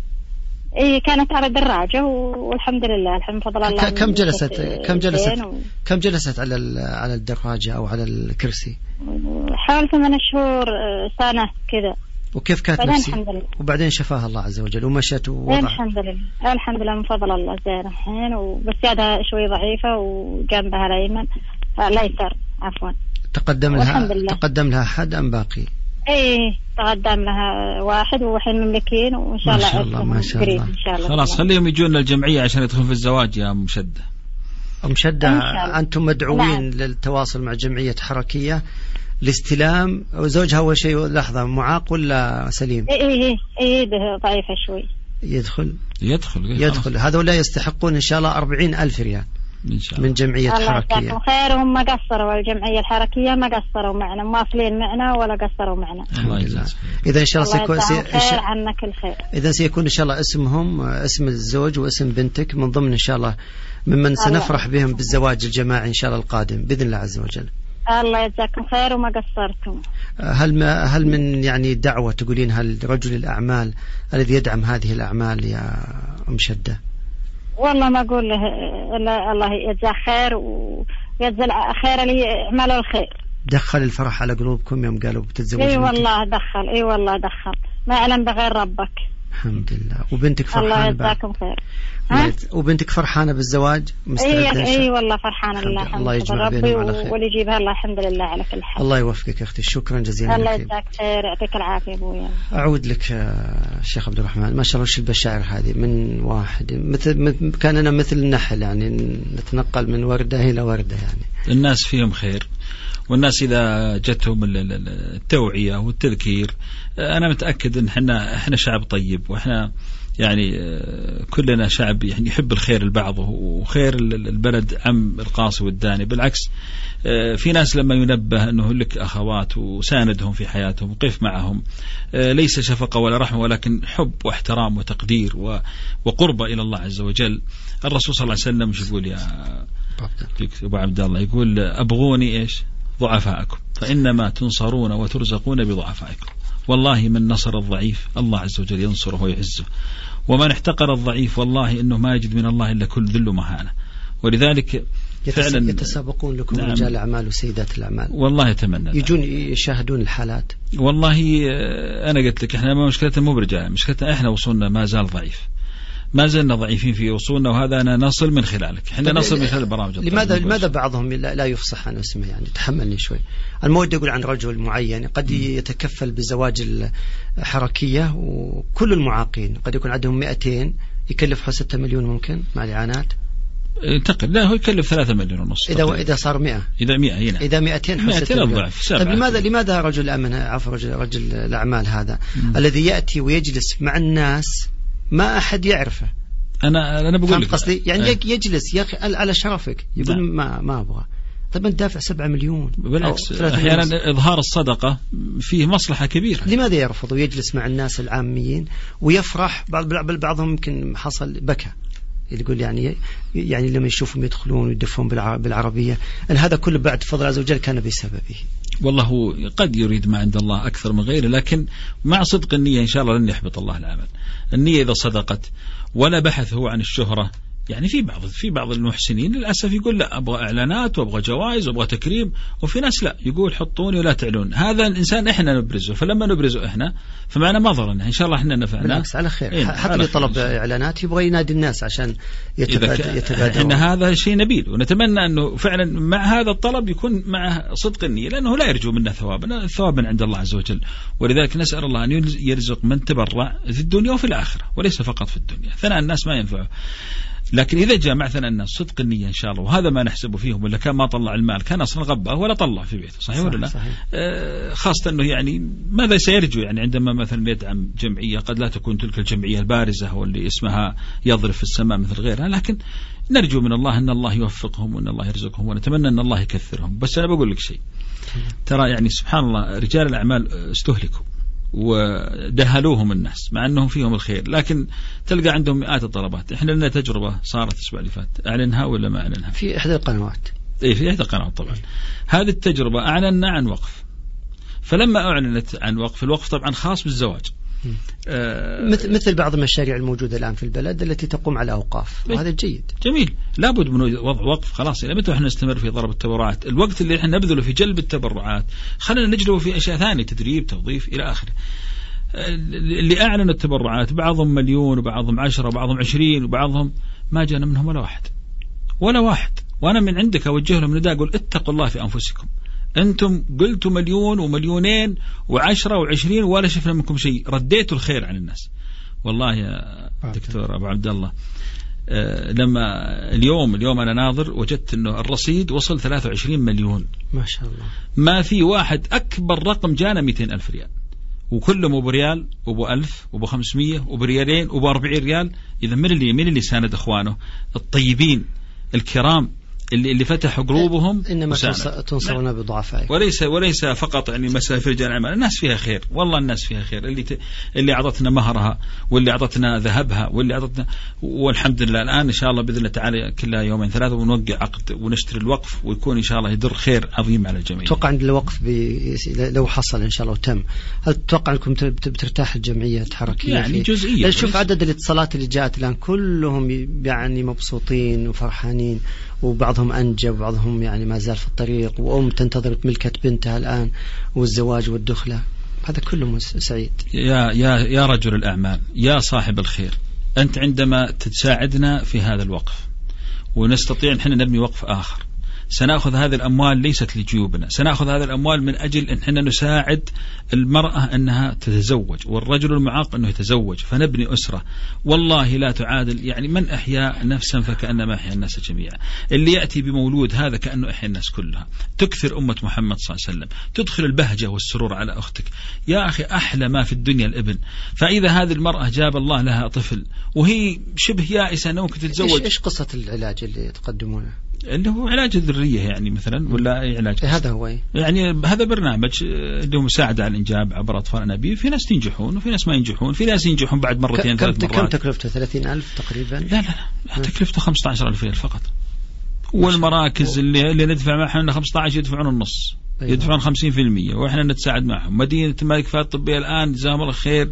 إيه كانت على دراجة والحمد لله الحمد فضل الله. كم جلست كم جلست و... كم جلست على على الدراجة أو على الكرسي؟ حوالي ثمان شهور سنة كذا. وكيف كانت نفسي؟ وبعدين شفاها الله عز وجل ومشت ووضع. الحمد لله الحمد لله من فضل الله زين الحين، وبس يدها شوي ضعيفة وجنبها الأيمن الأيسر عفوا. تقدم لها تقدم لها حد أم باقي؟ إيه تقدم لها واحد وحين مملكين وإن شاء الله. ما شاء الله ما شاء الله. إن شاء الله. خلاص خليهم يجون الجمعية عشان يدخلون في الزواج يا مشدة. مشدة أنتم مدعوين للتواصل مع جمعية حركية الاستلام. وزوجها أول شيء لحظة معاق ولا سليم؟ إيه إيه إيه ضعيفة شوي. يدخل يدخل يدخل هذولا يستحقون إن شاء الله أربعين ألف ريال إن شاء الله من جمعية حركية. الله خيرهم ما قصروا، الجمعية الحركية ما قصروا معنا، مواصلين معنا ولا قصروا معنا. الحمد لله. إذا إن شاء الله سيكون خير عنك الخير. إذا سيكون إن شاء الله اسمهم اسم الزوج واسم بنتك من ضمن إن شاء الله ممن سنفرح بهم بالزواج الجماعي إن شاء الله القادم بإذن الله عز وجل. الله يجزاكم خير وما قصرتم. هل ما هل من يعني دعوة تقولين هل رجل الأعمال الذي يدعم هذه الأعمال يا أم شدة؟ والله ما أقول له إلا الله يجزاه خير ويجزل خير اللي يعمله الخير. دخل الفرح على قلوبكم يوم قالوا بتتزوجون؟ اي والله دخل، اي والله دخل، ما يعلم بغير ربك. الحمد لله. وبنتك فرحانة؟ الله يجزاكم خير. ها؟ وبنتك فرحانة بالزواج؟ اي اي والله فرحانة لله. الحمد الله يجمع بينهم على خير واللي يجيبها الله الحمد لله على كل حال. الله يوفقك اختي، شكرا جزيلا. الله يجزاك خير، يعطيك العافية ابويا. اعود لك الشيخ عبد الرحمن. ما شاء الله وش البشائر هذه من واحد مثل كاننا مثل النحل، يعني نتنقل من وردة إلى وردة. يعني الناس فيهم خير، والناس إذا جتهم التوعية والتذكير أنا متأكد إن إحنا إحنا شعب طيب، وإحنا يعني كلنا شعب يعني يحب الخير البعض، وخير البلد عم القاصي والداني. بالعكس في ناس لما ينبه أنه لك أخوات وساندهم في حياتهم وقف معهم، ليس شفقة ولا رحمة ولكن حب واحترام وتقدير وقربة إلى الله عز وجل. الرسول صلى الله عليه وسلم مش يقول يا أبو عبد الله؟ يقول أبغوني إيش؟ ضعفاءكم فإنما تنصرون وترزقون بضعفائكم. والله من نصر الضعيف الله عز وجل ينصره ويعزه، ومن احتقر الضعيف والله إنه ما يجد من الله إلا كل ذل ومهانة. ولذلك فعلا يتسابقون لكم نعم. رجال الأعمال وسيدات الأعمال والله يتمنى يجون يشاهدون الحالات. والله أنا قلت لك إحنا ما مشكلتنا مو برجال، مشكلتنا إحنا وصولنا ما زال ضعيف. ما زلنا ضعيفين في وصولنا، وهذا أنا نصل من خلالك، احنا نصل من خلال البرامج. لماذا لماذا بعضهم لا, لا يفصح عن اسمه؟ يعني تحملني شوي. المود يقول عن رجل معين قد يتكفل بزواج الحركية، وكل المعاقين قد يكون عندهم مئتين يكلف حوالي ستة مليون ممكن مع الإعانات. تقل لا هو يكلف ثلاثة مليون ونص إذا إذا صار مئة إذا مئة هنا إذا مئتين مئتين الضعف. طيب لماذا لماذا رجل أمن عفوا رجل, رجل الأعمال هذا مم. الذي يأتي ويجلس مع الناس ما أحد يعرفه؟ أنا أنا بقول لك قصدي يعني أه. يجلس يا أخي على شرفك يقول نعم. ما ما أبغى. طيب أنت دافع سبعة مليون. بالعكس أحيانا إظهار الصدقة فيه مصلحة كبيرة. لماذا يرفض ويجلس مع الناس العاميين ويفرح؟ بل بعضهم يمكن حصل بكى يقول يعني يعني لما يشوفهم يدخلون ويدفون بالعربية، أن هذا كله بعد فضل عز وجل كان بسببه. والله هو قد يريد ما عند الله أكثر من غيره، لكن مع صدق النية إن شاء الله لن يحبط الله العمل. النية إذا صدقت ولا بحث هو عن الشهرة، يعني في بعض في بعض المحسنين للأسف يقول لا أبغى إعلانات وأبغى جوائز وأبغى تكريم، وفي ناس لا يقول حطوني ولا تعلون. هذا الإنسان إحنا نبرزه، فلما نبرزه إحنا فمعنا ما ضرنا، إن شاء الله إحنا نفعنا. بالعكس على خير. إيه حتى اللي طلب إعلانات يبغى ينادي الناس عشان يتبادل. إن هذا شيء نبيل، ونتمنى أنه فعلا مع هذا الطلب يكون معه صدق النية، لأنه لا يرجو منا ثواب، الثواب من عند الله عز وجل. ولذلك نسأل الله أن يرزق من تبرع في الدنيا وفي الآخرة، وليس فقط في الدنيا. ثناء الناس ما ينفعه، لكن إذا جاء معثنا الناس صدق النية إن شاء الله، وهذا ما نحسبه فيهم، ولا كان ما طلع المال كان أصلا غبه ولا طلع في بيته، صحيح ولا لا؟ آه خاصة أنه يعني ماذا سيرجو يعني عندما مثلا يدعم جمعية قد لا تكون تلك الجمعية البارزة واللي اسمها يضرب في السماء مثل غيرها، لكن نرجو من الله أن الله يوفقهم وأن الله يرزقهم، ونتمنى أن الله يكثرهم. بس أنا بقول لك شيء، ترى يعني سبحان الله رجال الأعمال استهلكوا ودهلوهم الناس مع أنهم فيهم الخير، لكن تلقى عندهم مئات الطلبات. إحنا لنا تجربة صارت الأسبوع اللي فات، أعلنها ولا ما أعلنها؟ في إحدى القنوات. إيه في إحدى القنوات طبعا. هذه التجربة أعلنا عن وقف، فلما أعلنت عن وقف، الوقف طبعا خاص بالزواج، آه مثل مثل بعض المشاريع الموجودة الآن في البلد التي تقوم على أوقاف، وهذا جيد جميل. لابد من وضع وقف. خلاص إلى متى احنا نستمر في ضرب التبرعات؟ الوقت اللي احنا نبذله في جلب التبرعات خلينا نجلبه في أشياء ثانية، تدريب، توظيف إلى آخره. اللي أعلن التبرعات بعضهم مليون وبعضهم عشرة وبعضهم عشرين وبعضهم ما جانا منهم ولا واحد ولا واحد. وأنا من عندك أوجه لهم نداء أقول اتقوا الله في أنفسكم. أنتم قلتوا مليون ومليونين وعشرة وعشرين ولا شفنا منكم شيء، رديتوا الخير عن الناس. والله يا دكتور أبو عبد الله أه لما اليوم اليوم أنا ناظر وجدت أنه الرصيد وصل ثلاثة وعشرين مليون ما شاء الله. ما في واحد أكبر رقم جانا مئتين ألف ريال، وكلهم أبو ريال وأبو ألف وأبو خمسمية وأبو ريالين وأبو أربعين ريال. إذا من اللي من اللي ساند إخوانه الطيبين الكرام اللي اللي فتحوا قلوبهم؟ إنما تنصرون بضعفائكم، وليس وليس فقط يعني مسألة في رجال الأعمال. الناس فيها خير، والله الناس فيها خير. اللي ت... اللي أعطتنا مهرها، واللي أعطتنا ذهبها، واللي أعطتنا، والحمد لله الآن إن شاء الله بإذن الله تعالى كلها يومين ثلاثة ونوقع عقد ونشتري الوقف، ويكون إن شاء الله يدر خير عظيم على الجميع. توقع عند الوقف بي... لو حصل إن شاء الله وتم، هل تتوقع أنكم بترتاح الجمعية حركية يعني جزئية؟ شوف عدد الاتصالات اللي جاءت الآن كلهم يعني مبسوطين وفرحانين، وبعضهم أنجب وبعضهم يعني ما زال في الطريق، وأم تنتظر ملكة بنتها الآن، والزواج والدخلة، هذا كله سعيد. يا يا يا رجل الأعمال، يا صاحب الخير، أنت عندما تساعدنا في هذا الوقف ونستطيع أن احنا نبني وقف آخر، سنأخذ هذه الأموال ليست لجيوبنا، سنأخذ هذه الأموال من أجل أن احنا نساعد المرأة أنها تتزوج، والرجل المعاق أنه يتزوج، فنبني أسرة. والله لا تعادل يعني من أحيا نفسا فكأنما أحيا الناس جميعا. اللي يأتي بمولود هذا كأنه أحيا الناس كلها. تكثر أمة محمد صلى الله عليه وسلم، تدخل البهجة والسرور على أختك. يا أخي أحلى ما في الدنيا الابن. فإذا هذه المرأة جاب الله لها طفل وهي شبه يائسة أنه ممكن تتزوج، إيش قصة العلاج اللي تقدمونه؟ اللي هو علاج الذرية يعني مثلا، ولا أي علاج؟ هذا هو إيه؟ يعني هذا برنامج اللي هو مساعدة على الإنجاب عبر أطفال أنابيب. في ناس تنجحون وفي ناس ما ينجحون، في ناس ينجحون بعد مرتين ثلاث مرات. كم تكلفته؟ ثلاثين ألف تقريبا؟ لا لا لا تكلفته خمسة عشر ألف ريال فقط. والمراكز اللي, اللي ندفع معهم خمسة عشر يدفعون النص، أيوة. يدفعون خمسين في المية وإحنا نتساعد معهم. مدينة الملك فهد الطبية الآن جزاهم الله خير،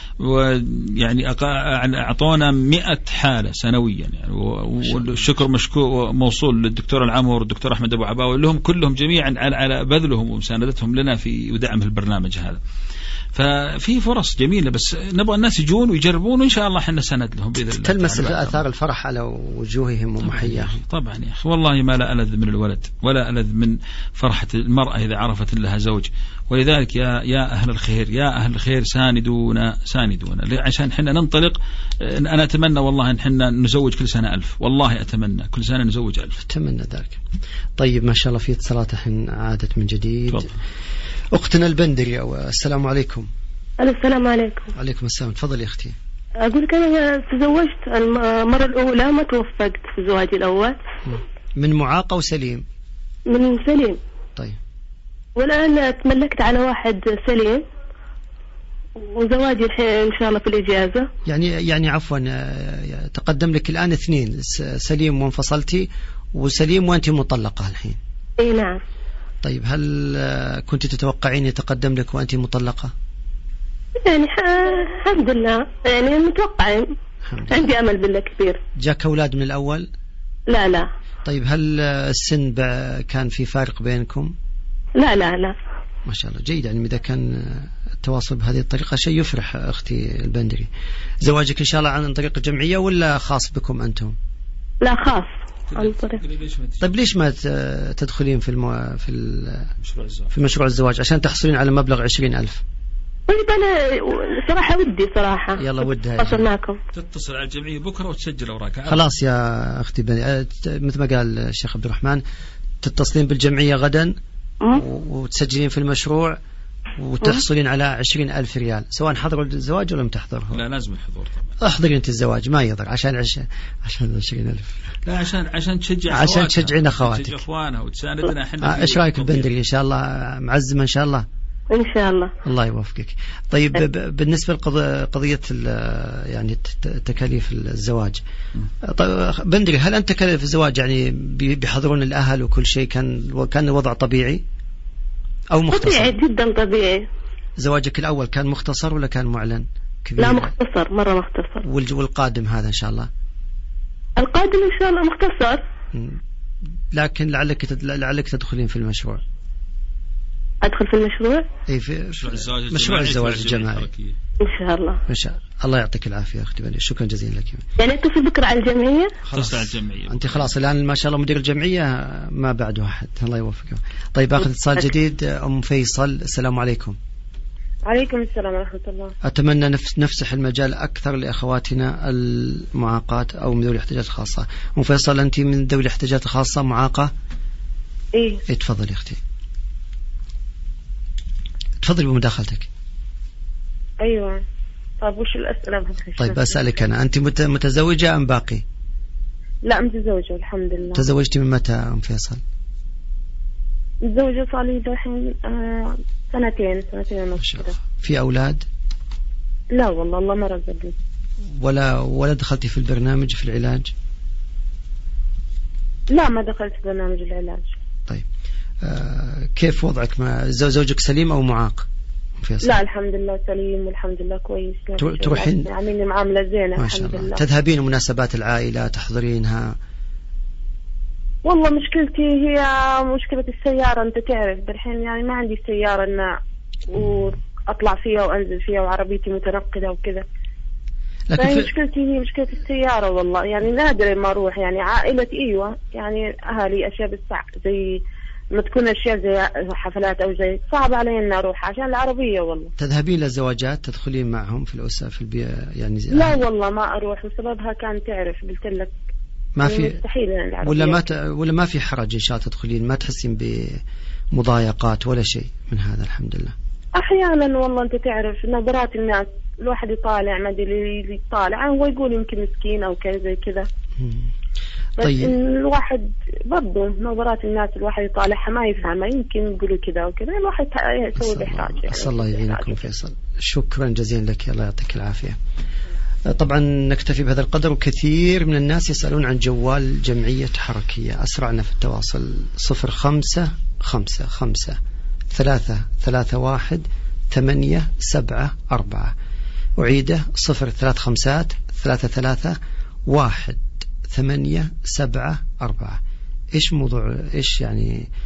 ويعني أعطونا مئة حالة سنويا يعني، والشكر مشكور موصول للدكتور العمر والدكتور أحمد أبو عباوي، لهم كلهم جميعا على على بذلهم ومساندتهم لنا في ودعم البرنامج هذا. ففي فرص جميلة، بس نبغى الناس يجون ويجربون، وإن شاء الله احنا سند لهم بإذن الله. تلمس آثار الفرح على وجوههم ومحياهم. طبعا يا أخي والله ما لا ألذ من الولد ولا ألذ من فرحة المرأة إذا عرفت لها زوج. ولذلك يا يا أهل الخير يا أهل الخير ساندونا ساندونا عشان حنا ننطلق. أنا أتمنى والله أن حنا نزوج كل سنة ألف، والله أتمنى كل سنة نزوج ألف، أتمنى ذلك. طيب ما شاء الله في اتصالات الحين عادت من جديد. طب. أختنا البندري، السلام عليكم. السلام عليكم. عليكم السلام، تفضل يا أختي. أقول لك أنا تزوجت المرة الأولى ما توفقت في زواجي الأول. من معاقة وسليم؟ من سليم. طيب. والآن تملكت على واحد سليم، وزواجي الحين إن شاء الله في الإجازة. يعني يعني عفوا تقدم لك الآن اثنين، سليم وانفصلتي، وسليم وأنت مطلقة الحين. إيه نعم. طيب هل كنت تتوقعين يتقدم لك وأنت مطلقة؟ يعني الحمد لله، يعني متوقعين، عندي أمل بالله كبير. جاك أولاد من الأول؟ لا لا. طيب هل السن كان في فارق بينكم؟ لا لا لا. ما شاء الله جيد. يعني إذا كان التواصل بهذه الطريقة شيء يفرح أختي البندري. زواجك إن شاء الله عن طريق جمعية ولا خاص بكم أنتم؟ لا خاص عن طريق. طيب ليش ما تدخلين في المو... في ال... في مشروع الزواج عشان تحصلين على مبلغ عشرين ألف؟ طيب أنا صراحة ودي صراحة. يلا ودها. أتصل معكم. تتصل على الجمعية بكرة وتسجل أوراقك. خلاص يا أختي بني... مثل ما قال الشيخ عبد الرحمن، تتصلين بالجمعية غدا وتسجلين في المشروع وتحصلين على عشرين ألف ريال، سواء حضروا الزواج ولا لم تحضره. لا لازم الحضور طبعا. احضري أنت الزواج ما يضر، عشان عش... عشان عشرين ألف. لا عشان عشان تشجع عشان تشجعين أخواتك، تشجع أخوانها وتساندنا احنا. آه إيش رأيك البندري؟ إن شاء الله معزمة إن شاء الله. إن شاء الله. الله يوفقك. طيب بالنسبة لقضية يعني تكاليف الزواج، طيب بندري هل أنت تكاليف الزواج يعني بيحضرون الأهل وكل شيء كان كان الوضع طبيعي أو مختصر؟ طبيعي جدا طبيعي. زواجك الأول كان مختصر ولا كان معلن كبير؟ لا مختصر، مرة مختصر. والقادم هذا إن شاء الله؟ القادم إن شاء الله مختصر، لكن لعلك تد... لعلك تدخلين في المشروع. أدخل في المشروع؟ إيه في مشروع الزواج مشروع الزواج الجماعي إن شاء الله. إن شاء الله يعطيك العافية أختي بني، شكرا جزيلا لك. يعني اتصل بكرة على الجمعية؟ اتصل على الجمعية. أنت خلاص الآن ما شاء الله مدير الجمعية ما بعده أحد، الله يوفقه. طيب أخذ اتصال جديد. أم فيصل، السلام عليكم. عليكم السلام ورحمة الله. أتمنى نفس نفسح المجال أكثر لأخواتنا المعاقات أو من ذوي الاحتياجات الخاصة. أم فيصل أنت من ذوي الاحتياجات الخاصة معاقة؟ إيه. إيه تفضلي أختي، تفضلي بمداخلتك. أيوة. طيب وش الأسئلة؟ طيب أسألك أنا، أنت متزوجة أم باقي؟ لا متزوجة الحمد لله. تزوجتي من متى أم فيصل؟ متزوجة صار لي الحين آه سنتين سنتين ونص. في أولاد؟ لا والله الله ما رزقني. ولا ولا دخلتي في البرنامج في العلاج؟ لا ما دخلت في برنامج العلاج. طيب آه كيف وضعك مع زوجك؟ سليم أو معاق؟ فيصل. لا الحمد لله سليم والحمد لله كويس. تروحين عاملين معاملة زينة ما شاء الحمد الله. لله. تذهبين مناسبات العائلة تحضرينها؟ والله مشكلتي هي مشكلة السيارة، أنت تعرف بالحين يعني ما عندي سيارة إن وأطلع فيها وأنزل فيها وعربيتي متنقلة وكذا. لكن في... مشكلتي هي مشكلة السيارة والله، يعني نادر ما أروح يعني عائلتي أيوة يعني أهلي أشياء بالساعة زي ما تكون أشياء زي حفلات أو زي صعب علي إن أروح عشان العربية والله. تذهبين للزواجات تدخلين معهم في الأسرة في البيئة يعني زي لا والله ما أروح، وسببها كان تعرف قلت لك ما في مستحيل ولا ما ت... ولا ما في حرج إن شاء الله تدخلين، ما تحسين بمضايقات ولا شيء من هذا الحمد لله؟ أحيانا والله أنت تعرف نظرات الناس، الواحد يطالع ما أدري اللي يطالع هو يقول يمكن مسكين أو كذا زي كذا. بس طيب. الواحد برضه نظرات الناس الواحد يطالعها ما يفهمها، يمكن يقولوا كذا وكذا، الواحد يسوي الإحراج. يعني أسأل الله يعينكم فيصل، شكرا جزيلا لك، الله يعطيك العافية. طبعا نكتفي بهذا القدر، وكثير من الناس يسألون عن جوال جمعية حركية. أسرعنا في التواصل صفر خمسة خمسة خمسة ثلاثة ثلاثة واحد ثمانية سبعة أربعة. أعيده صفر ثلاث خمسات ثلاثة ثلاثة واحد ثمانية سبعة أربعة. إيش موضوع إيش يعني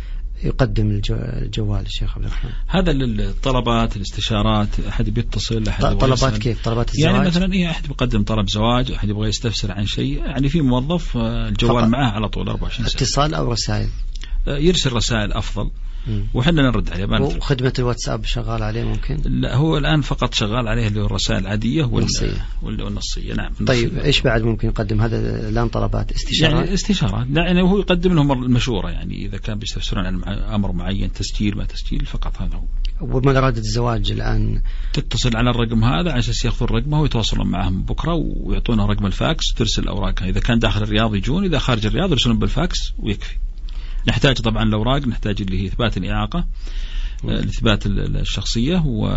يقدم الجوال الشيخ عبد الرحمن؟ هذا للطلبات الاستشارات، أحد بيتصل أحد طلبات كيف؟ طلبات الزواج يعني مثلا إيه، أحد بيقدم طلب زواج، أحد يبغى يستفسر عن شيء، يعني في موظف الجوال معاه على طول أربعة وعشرين ساعة. اتصال أو رسائل؟ يرسل رسائل أفضل وحنا نرد عليه. وخدمة الواتساب شغال عليه ممكن؟ لا هو الآن فقط شغال عليه اللي هو الرسائل العادية والنصية. والنصية نعم. طيب إيش بعد ممكن يقدم؟ هذا الآن طلبات استشارات يعني استشارات، لا يعني هو يقدم لهم المشورة، يعني إذا كان بيستفسرون عن أمر معين، تسجيل ما تسجيل، فقط هذا هو. وما أراد الزواج الآن تتصل على الرقم هذا على أساس يأخذوا الرقم ويتواصلون معهم بكرة ويعطونا رقم الفاكس وترسل أوراقها. إذا كان داخل الرياض يجون، إذا خارج الرياض يرسلون بالفاكس ويكفي. نحتاج طبعا الأوراق، نحتاج اللي هي إثبات الإعاقة، إثبات الشخصية،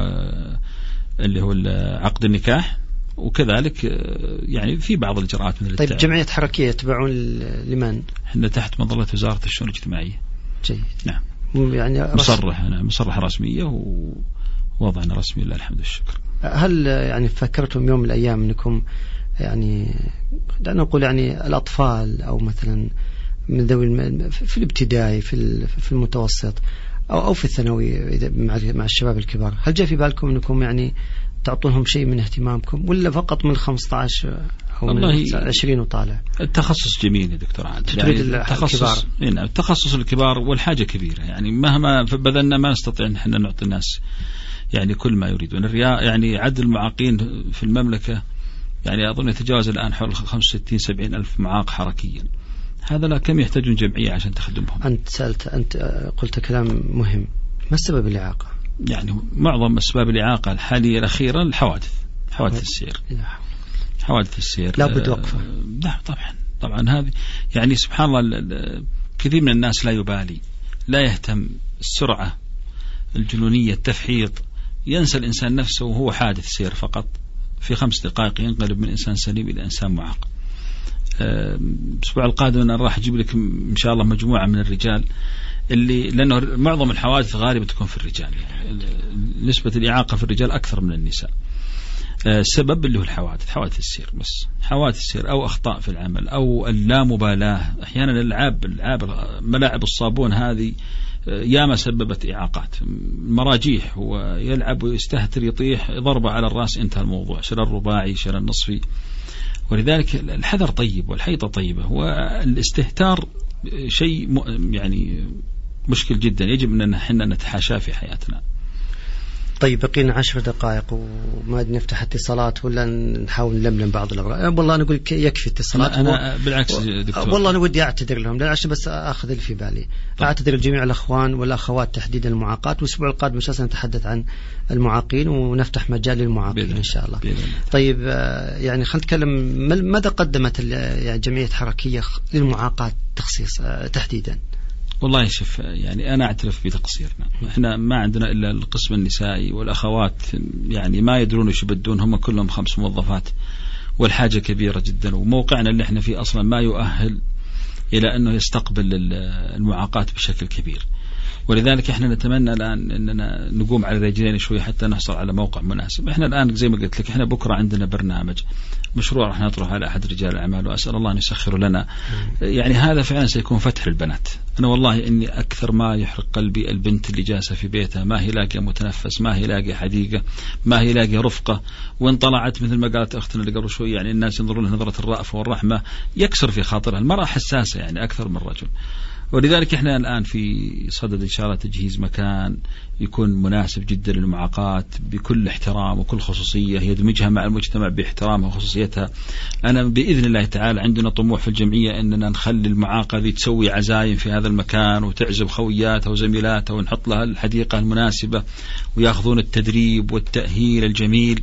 واللي هو عقد النكاح، وكذلك يعني في بعض الإجراءات مثل طيب الجمعية حركية تبعون لمن؟ احنا تحت مظلة وزارة الشؤون الاجتماعية. جيد. نعم. يعني مصرح أنا مصرح رسمية ووضعنا رسمي لله الحمد والشكر. هل يعني فكرتم يوم من الأيام أنكم يعني دعنا نقول يعني الأطفال أو مثلا من ذوي في الابتدائي في في المتوسط أو أو في الثانوي مع الشباب الكبار، هل جاء في بالكم أنكم يعني تعطونهم شيء من اهتمامكم، ولا فقط من خمسة عشر أو من عشرين وطالع؟ التخصص جميل يا دكتور عادل، تريد يعني التخصص نعم التخصص الكبار والحاجة كبيرة، يعني مهما بذلنا ما نستطيع أن احنا نعطي الناس يعني كل ما يريدون. الرياء يعني عدد المعاقين في المملكة يعني أظن يتجاوز الآن حول خمسة وستين سبعين ألف معاق حركيا. هذا لا كم يحتاجون جمعية عشان تخدمهم. أنت سألت أنت قلت كلام مهم، ما السبب الإعاقة؟ يعني معظم أسباب الإعاقة الحالية الأخيرة الحوادث، حوادث السير. حوادث السير لا بد وقفة. لا طبعا طبعا هذه يعني سبحان الله كثير من الناس لا يبالي، لا يهتم، السرعة الجنونية، التفحيط، ينسى الإنسان نفسه وهو حادث سير فقط، في خمس دقائق ينقلب من إنسان سليم إلى إنسان معاق. الأسبوع القادم أنا راح أجيب لك إن شاء الله مجموعة من الرجال اللي لأنه معظم الحوادث غالبا تكون في الرجال، يعني نسبة الإعاقة في الرجال أكثر من النساء. السبب اللي هو الحوادث، حوادث السير، بس حوادث السير أو أخطاء في العمل أو اللامبالاة. أحيانا الألعاب الألعاب ملاعب الصابون هذه ياما سببت إعاقات. مراجيح هو يلعب ويستهتر يطيح ضربة على الرأس انتهى الموضوع، شلل رباعي شلل نصفي. ولذلك الحذر طيب والحيطة طيبة، والاستهتار شيء يعني مشكل جدا يجب أن نحن نتحاشاه في حياتنا. طيب بقينا عشر دقائق وما نفتح اتصالات ولا نحاول نلملم بعض الأوراق؟ والله أنا أقول يكفي اتصالات. أنا بالعكس دكتور، والله أنا ودي أعتذر لهم لا عشان بس أخذ اللي في بالي. طيب. أعتذر لجميع الأخوان والأخوات تحديدا المعاقات، والأسبوع القادم أساسا نتحدث عن المعاقين ونفتح مجال للمعاقين إن شاء الله. بيدن. طيب يعني خلينا نتكلم ماذا قدمت يعني جمعية حركية للمعاقات تخصيص تحديدا؟ والله شوف يعني أنا أعترف بتقصيرنا، إحنا ما عندنا إلا القسم النسائي، والأخوات يعني ما يدرون إيش بدون، هم كلهم خمس موظفات، والحاجة كبيرة جدا، وموقعنا اللي إحنا فيه أصلا ما يؤهل إلى أنه يستقبل المعاقات بشكل كبير. ولذلك إحنا نتمنى الآن أننا نقوم على رجلين شوي حتى نحصل على موقع مناسب. إحنا الآن زي ما قلت لك إحنا بكرة عندنا برنامج مشروع راح نطرح على أحد رجال الأعمال، وأسأل الله أن يسخر لنا. يعني هذا فعلا سيكون فتح للبنات. أنا والله إني أكثر ما يحرق قلبي البنت اللي جالسة في بيتها ما هي لاقية متنفس، ما هي لاقية حديقة، ما هي لاقية رفقة، وإن طلعت مثل ما قالت أختنا اللي قبل شوي يعني الناس ينظرون لها نظرة الرأفة والرحمة، يكسر في خاطرها. المرأة حساسة يعني أكثر من الرجل. ولذلك احنا الآن في صدد إن شاء الله تجهيز مكان يكون مناسب جدا للمعاقات بكل احترام وكل خصوصية، يدمجها مع المجتمع باحترامها وخصوصيتها. أنا بإذن الله تعالى عندنا طموح في الجمعية أننا نخلي المعاقة ذي تسوي عزايم في هذا المكان وتعزب خوياتها وزميلاتها، ونحط لها الحديقة المناسبة ويأخذون التدريب والتأهيل الجميل،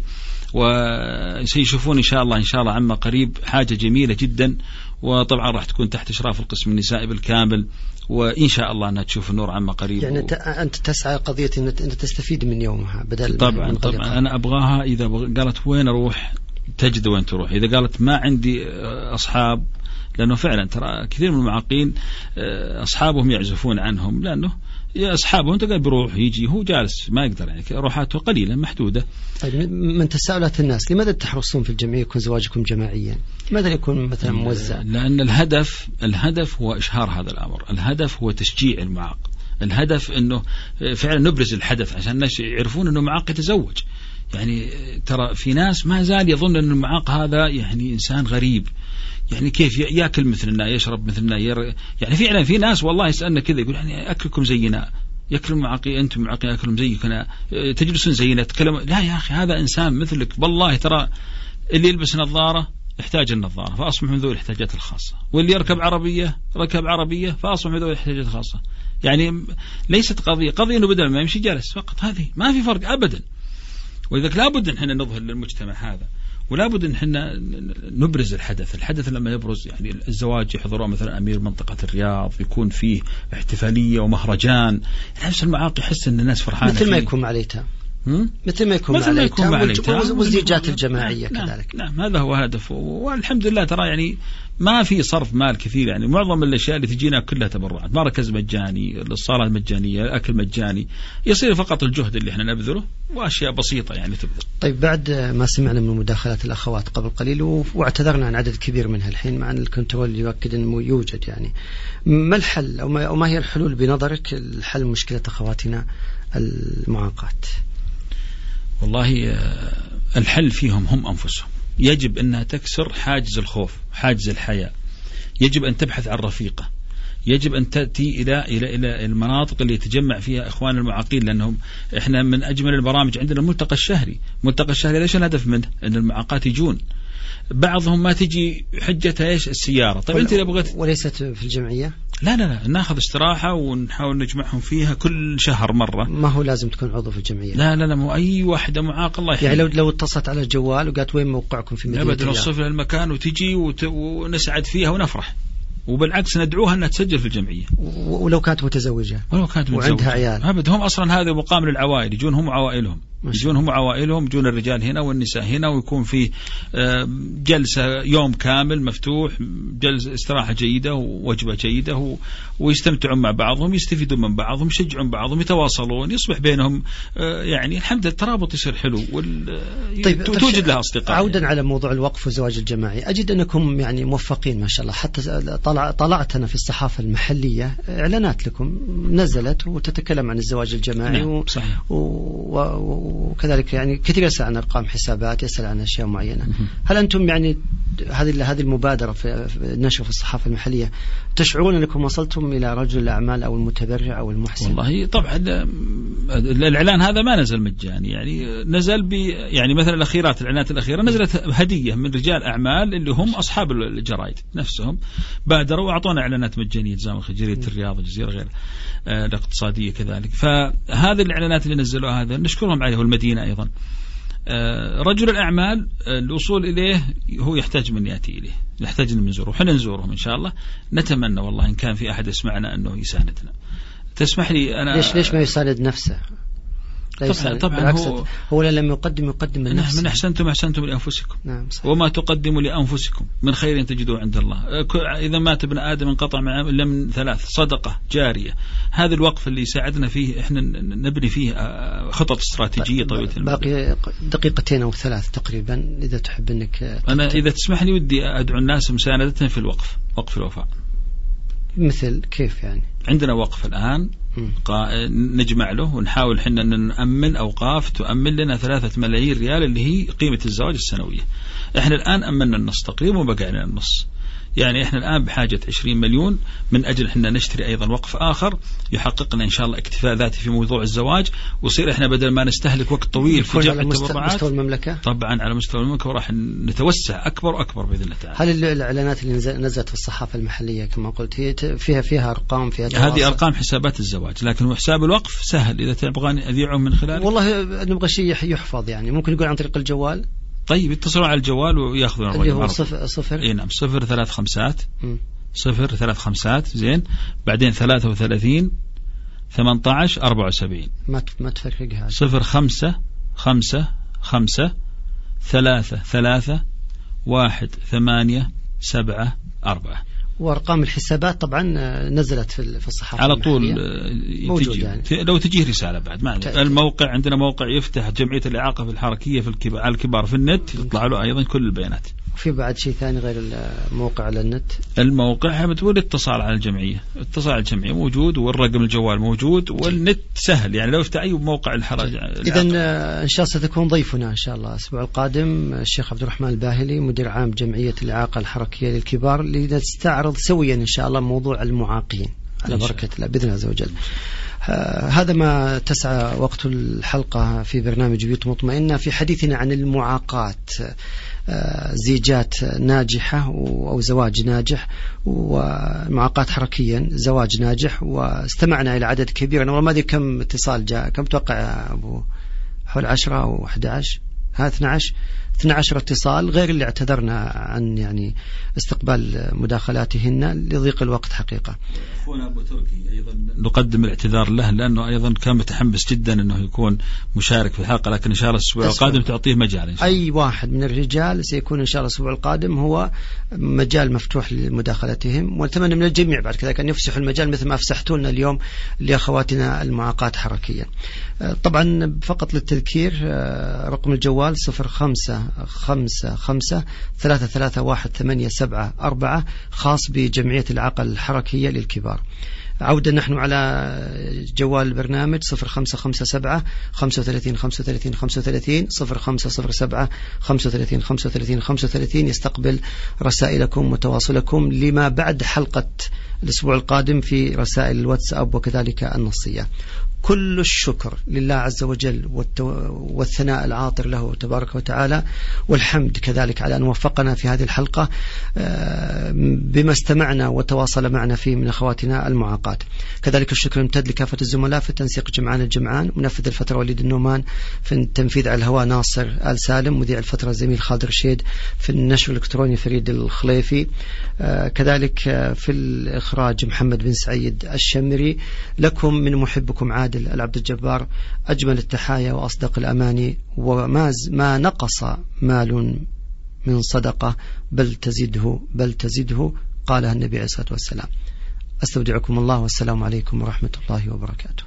وسيشوفون إن شاء الله إن شاء الله عما قريب حاجة جميلة جدا. وطبعا راح تكون تحت إشراف القسم النسائي بالكامل، وإن شاء الله أنها تشوف النور عما قريب. يعني و... أنت تسعى قضية أن أنت تستفيد من يومها بدل طبعا من طبعا أنا أبغاها إذا قالت وين أروح تجد وين تروح. إذا قالت ما عندي أصحاب، لأنه فعلا ترى كثير من المعاقين أصحابهم يعزفون عنهم، لأنه يا أصحابه أنت قال بروح يجي هو جالس ما يقدر، يعني روحاته قليلة محدودة. طيب من تساؤلات الناس لماذا تحرصون في الجمعية يكون زواجكم جماعيا؟ لماذا يكون مثلا موزع؟ لأن الهدف الهدف هو إشهار هذا الأمر، الهدف هو تشجيع المعاق. الهدف أنه فعلا نبرز الحدث عشان الناس يعرفون أنه معاق يتزوج. يعني ترى في ناس ما زال يظن أن المعاق هذا يعني إنسان غريب، يعني كيف يأكل مثلنا، يشرب مثلنا، ير... يعني فعلا في ناس والله يسألنا كذا يقول يعني أكلكم زينا، يأكلون معاقي، أنتم معاقي يأكلون زيكنا، تجلسون زينا، تتكلم. لا يا أخي، هذا إنسان مثلك. والله ترى اللي يلبس نظارة يحتاج النظارة فأصبح من ذوي الاحتياجات الخاصة، واللي يركب عربية ركب عربية فأصبح من ذوي الاحتياجات الخاصة. يعني ليست قضية قضية أنه بدل ما يمشي جالس فقط، هذه ما في فرق أبدا. ولذلك لابد أن احنا نظهر للمجتمع هذا، ولابد أن احنا نبرز الحدث. الحدث لما يبرز يعني الزواج يحضره مثلا أمير منطقة الرياض، يكون فيه احتفالية ومهرجان، نفس المعاق يحس أن الناس فرحانة مثل ما يكون مع الأيتام، مثل ما يكون مع الأيتام والزيجات الجماعية كذلك. نعم هذا هو هدف. والحمد لله ترى يعني ما في صرف مال كثير، يعني معظم الأشياء اللي تجينا كلها تبرعات، مركز مجاني، الصالة مجانية، الأكل مجاني، يصير فقط الجهد اللي احنا نبذله وأشياء بسيطة يعني تبذل. طيب بعد ما سمعنا من مداخلات الأخوات قبل قليل واعتذرنا عن عدد كبير منها الحين، مع أن الكنترول يؤكد أنه يوجد، يعني ما الحل أو ما, أو ما هي الحلول بنظرك الحل مشكلة أخواتنا المعاقات؟ والله الحل فيهم هم أنفسهم. يجب أنها تكسر حاجز الخوف، حاجز الحياء. يجب أن تبحث عن رفيقة. يجب أن تأتي إلى إلى إلى المناطق اللي يتجمع فيها إخوان المعاقين، لأنهم إحنا من أجمل البرامج عندنا الملتقى الشهري. الملتقى الشهري ليش الهدف منه؟ أن المعاقات يجون. بعضهم ما تجي حجتها إيش؟ السيارة. طيب أنت إذا بغيت، وليست في الجمعية؟ لا لا لا، ناخذ استراحة ونحاول نجمعهم فيها كل شهر مرة. ما هو لازم تكون عضو في الجمعية. لا لا لا، مو أي واحدة معاق الله يحيي. يعني لو لو اتصلت على الجوال وقالت وين موقعكم في مدينة الرياض، نوصف لها المكان وتجي وت... ونسعد فيها ونفرح، وبالعكس ندعوها أنها تسجل في الجمعية. ولو كانت متزوجة ولو كانت متزوجة وعندها عيال أبد، هم أصلا هذا مقام للعوائل، يجون هم وعوائلهم، يجون هم وعوائلهم، يجون الرجال هنا والنساء هنا، ويكون في جلسة يوم كامل مفتوح، جلسة استراحة جيدة ووجبة جيدة، ويستمتعون مع بعضهم، يستفيدون من بعضهم، يشجعون بعضهم، يتواصلون، يصبح بينهم يعني الحمد لله الترابط يصير حلو. طيب توجد لها أصدقاء. عودا يعني على موضوع الوقف والزواج الجماعي، أجد أنكم يعني موفقين ما شاء الله. حتى طلع طلعت أنا في الصحافة المحلية إعلانات لكم نزلت وتتكلم عن الزواج الجماعي. نعم و... صحيح. و... وكذلك يعني كثير يسأل عن أرقام حسابات، يسأل عن أشياء معينة. هل أنتم يعني هذه هذه المبادرة في النشر في الصحافة المحلية تشعرون أنكم وصلتم إلى رجل الأعمال أو المتبرع أو المحسن؟ والله طبعا الإعلان هذا ما نزل مجاني، يعني نزل ب يعني مثلا الأخيرات الإعلانات الأخيرة نزلت هدية من رجال أعمال اللي هم أصحاب الجرائد نفسهم، بادروا وأعطونا إعلانات مجانية، زي جريدة الرياض، الجزيرة، غير آه الاقتصادية كذلك. فهذه الإعلانات اللي نزلوها هذا نشكرهم عليه، والمدينة أيضا. آه رجل الأعمال آه الوصول إليه هو يحتاج من يأتي إليه، يحتاج من نزوره، وحنا نزورهم إن شاء الله. نتمنى والله إن كان في أحد يسمعنا أنه يساندنا. تسمح لي أنا ليش ليش ما يساند نفسه؟ طبعا, طبعا هو, هو لما يقدم يقدم من نفسه. من أحسنتم أحسنتم لأنفسكم. نعم صحيح. وما تقدموا لأنفسكم من خير تجدوه عند الله. إذا مات ابن آدم انقطع معه إلا من ثلاث: صدقة جارية. هذا الوقف اللي يساعدنا فيه إحنا نبني فيه خطط استراتيجية طويلة المدى. باقي دقيقتين أو ثلاث تقريبا، إذا تحب أنك أنا إذا تسمح لي ودي أدعو الناس مساندتنا في الوقف، وقف الوفاء. مثل كيف يعني؟ عندنا وقف الآن قا... نجمع له ونحاول حنا أن نأمن أوقاف تؤمن لنا ثلاثة ملايين ريال اللي هي قيمة الزواج السنوية. إحنا الآن أمننا النص تقريبا وبقى لنا النص، يعني إحنا الآن بحاجة عشرين مليون من أجل إحنا نشتري أيضا وقف آخر يحقق لنا إن شاء الله اكتفاء ذاتي في موضوع الزواج، وصير إحنا بدل ما نستهلك وقت طويل في جمع التبرعات على مستوى المملكة. طبعا على مستوى المملكة، وراح نتوسع أكبر وأكبر بإذن الله تعالى. هل الإعلانات اللي نزلت في الصحافة المحلية كما قلت هي فيها فيها أرقام فيها تواصل؟ هذه أرقام حسابات الزواج، لكن حساب الوقف سهل إذا تبغاني أذيعه من خلاله. والله نبغى شيء يحفظ، يعني ممكن يقول عن طريق الجوال. طيب يتصلوا على الجوال وياخذون الرقم. اللي هو صفر صفر اي نعم صفر ثلاث خمسات صفر ثلاث خمسات زين، بعدين ثلاثة وثلاثين ثمانية عشر أربعة وسبعين. ما ما تفرقها. صفر خمسة خمسة خمسة ثلاثة ثلاثة واحد ثمانية سبعة أربعة. وأرقام الحسابات طبعا نزلت في في الصحافة على طول موجود، يعني لو تجيه رسالة بعد ما الموقع عندنا موقع يفتح جمعية الإعاقة في الحركية في الكبار على الكبار في النت، يطلع له أيضا كل البيانات. في بعد شيء ثاني غير الموقع على النت؟ الموقع بتقول اتصال على الجمعية، اتصال على الجمعية موجود، والرقم الجوال موجود، والنت سهل يعني لو افتح موقع الحرج. إذا إن شاء الله ستكون ضيفنا إن شاء الله الأسبوع القادم الشيخ عبد الرحمن الباهلي مدير عام جمعية الإعاقة الحركية للكبار، لنستعرض سويا إن شاء الله موضوع المعاقين على بركة الله بإذن الله عز وجل. هذا ما تسعى وقت الحلقة في برنامج بيوت مطمئنة في حديثنا عن المعاقات، زيجات ناجحة أو زواج ناجح، ومعاقات حركيا زواج ناجح. واستمعنا إلى عدد كبير، أنا ما أدري كم اتصال جاء، كم توقع يا أبو؟ حول عشرة أو أحد عشر، ها اثنا عشر اثنا عشر اتصال، غير اللي اعتذرنا عن يعني استقبال مداخلاتهن لضيق الوقت حقيقة. أخونا أبو تركي أيضا نقدم الاعتذار له، لأنه أيضا كان متحمس جدا أنه يكون مشارك في الحلقة، لكن إن شاء الله الأسبوع القادم تعطيه مجال إن شاء الله. أي واحد من الرجال سيكون إن شاء الله الأسبوع القادم هو مجال مفتوح لمداخلتهم، ونتمنى من الجميع بعد كذا أن يفسحوا المجال مثل ما أفسحتوا لنا اليوم لأخواتنا المعاقات حركيا. طبعا فقط للتذكير رقم الجوال صفر خمسة خمسة خمسة ثلاثة ثلاثة واحد ثمانية سبعة أربعة، خاص بجمعية الإعاقة الحركية للكبار. عودة نحن على جوال البرنامج صفر خمسة خمسة سبعة خمسة وثلاثين خمسة وثلاثين خمسة وثلاثين صفر خمسة صفر سبعة خمسة وثلاثين خمسة وثلاثين خمسة وثلاثين، يستقبل رسائلكم وتواصلكم لما بعد حلقة الأسبوع القادم في رسائل الواتساب وكذلك النصية. كل الشكر لله عز وجل والثناء العاطر له تبارك وتعالى، والحمد كذلك على أن وفقنا في هذه الحلقة بما استمعنا وتواصل معنا فيه من أخواتنا المعاقات. كذلك الشكر يمتد لكافة الزملاء في التنسيق جمعان الجمعان، منفذ الفترة وليد النومان، في التنفيذ على الهواء ناصر آل سالم، مذيع الفترة زميل خالد رشيد، في النشر الإلكتروني فريد الخليفي، كذلك في الإخراج محمد بن سعيد الشمري. لكم من محبكم عادل العبد الجبار أجمل التحايا وأصدق الأماني، وما ما نقص مال من صدقة بل تزده بل تزده، قالها النبي عليه الصلاة والسلام. أستودعكم الله والسلام عليكم ورحمة الله وبركاته.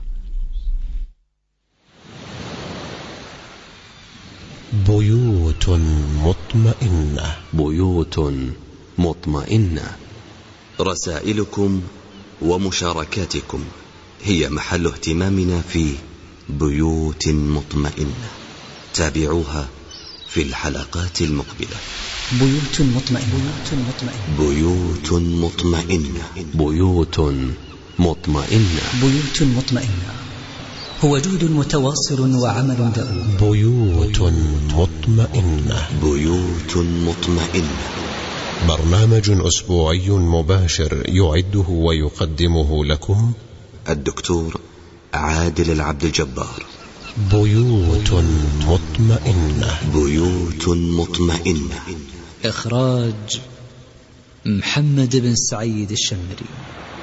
بيوت مطمئنة. بيوت مطمئنة. رسائلكم ومشاركاتكم هي محل اهتمامنا في بيوت مطمئنة. تابعوها في الحلقات المقبلة. بيوت مطمئنة. بيوت مطمئنة. بيوت مطمئنة. بيوت مطمئنة هو جهد متواصل وعمل دؤوب. بيوت مطمئنة. بيوت مطمئنة. برنامج أسبوعي مباشر يعده ويقدمه لكم الدكتور عادل العبد الجبار. بيوت مطمئنة. بيوت مطمئنة. إخراج محمد بن سعيد الشمري.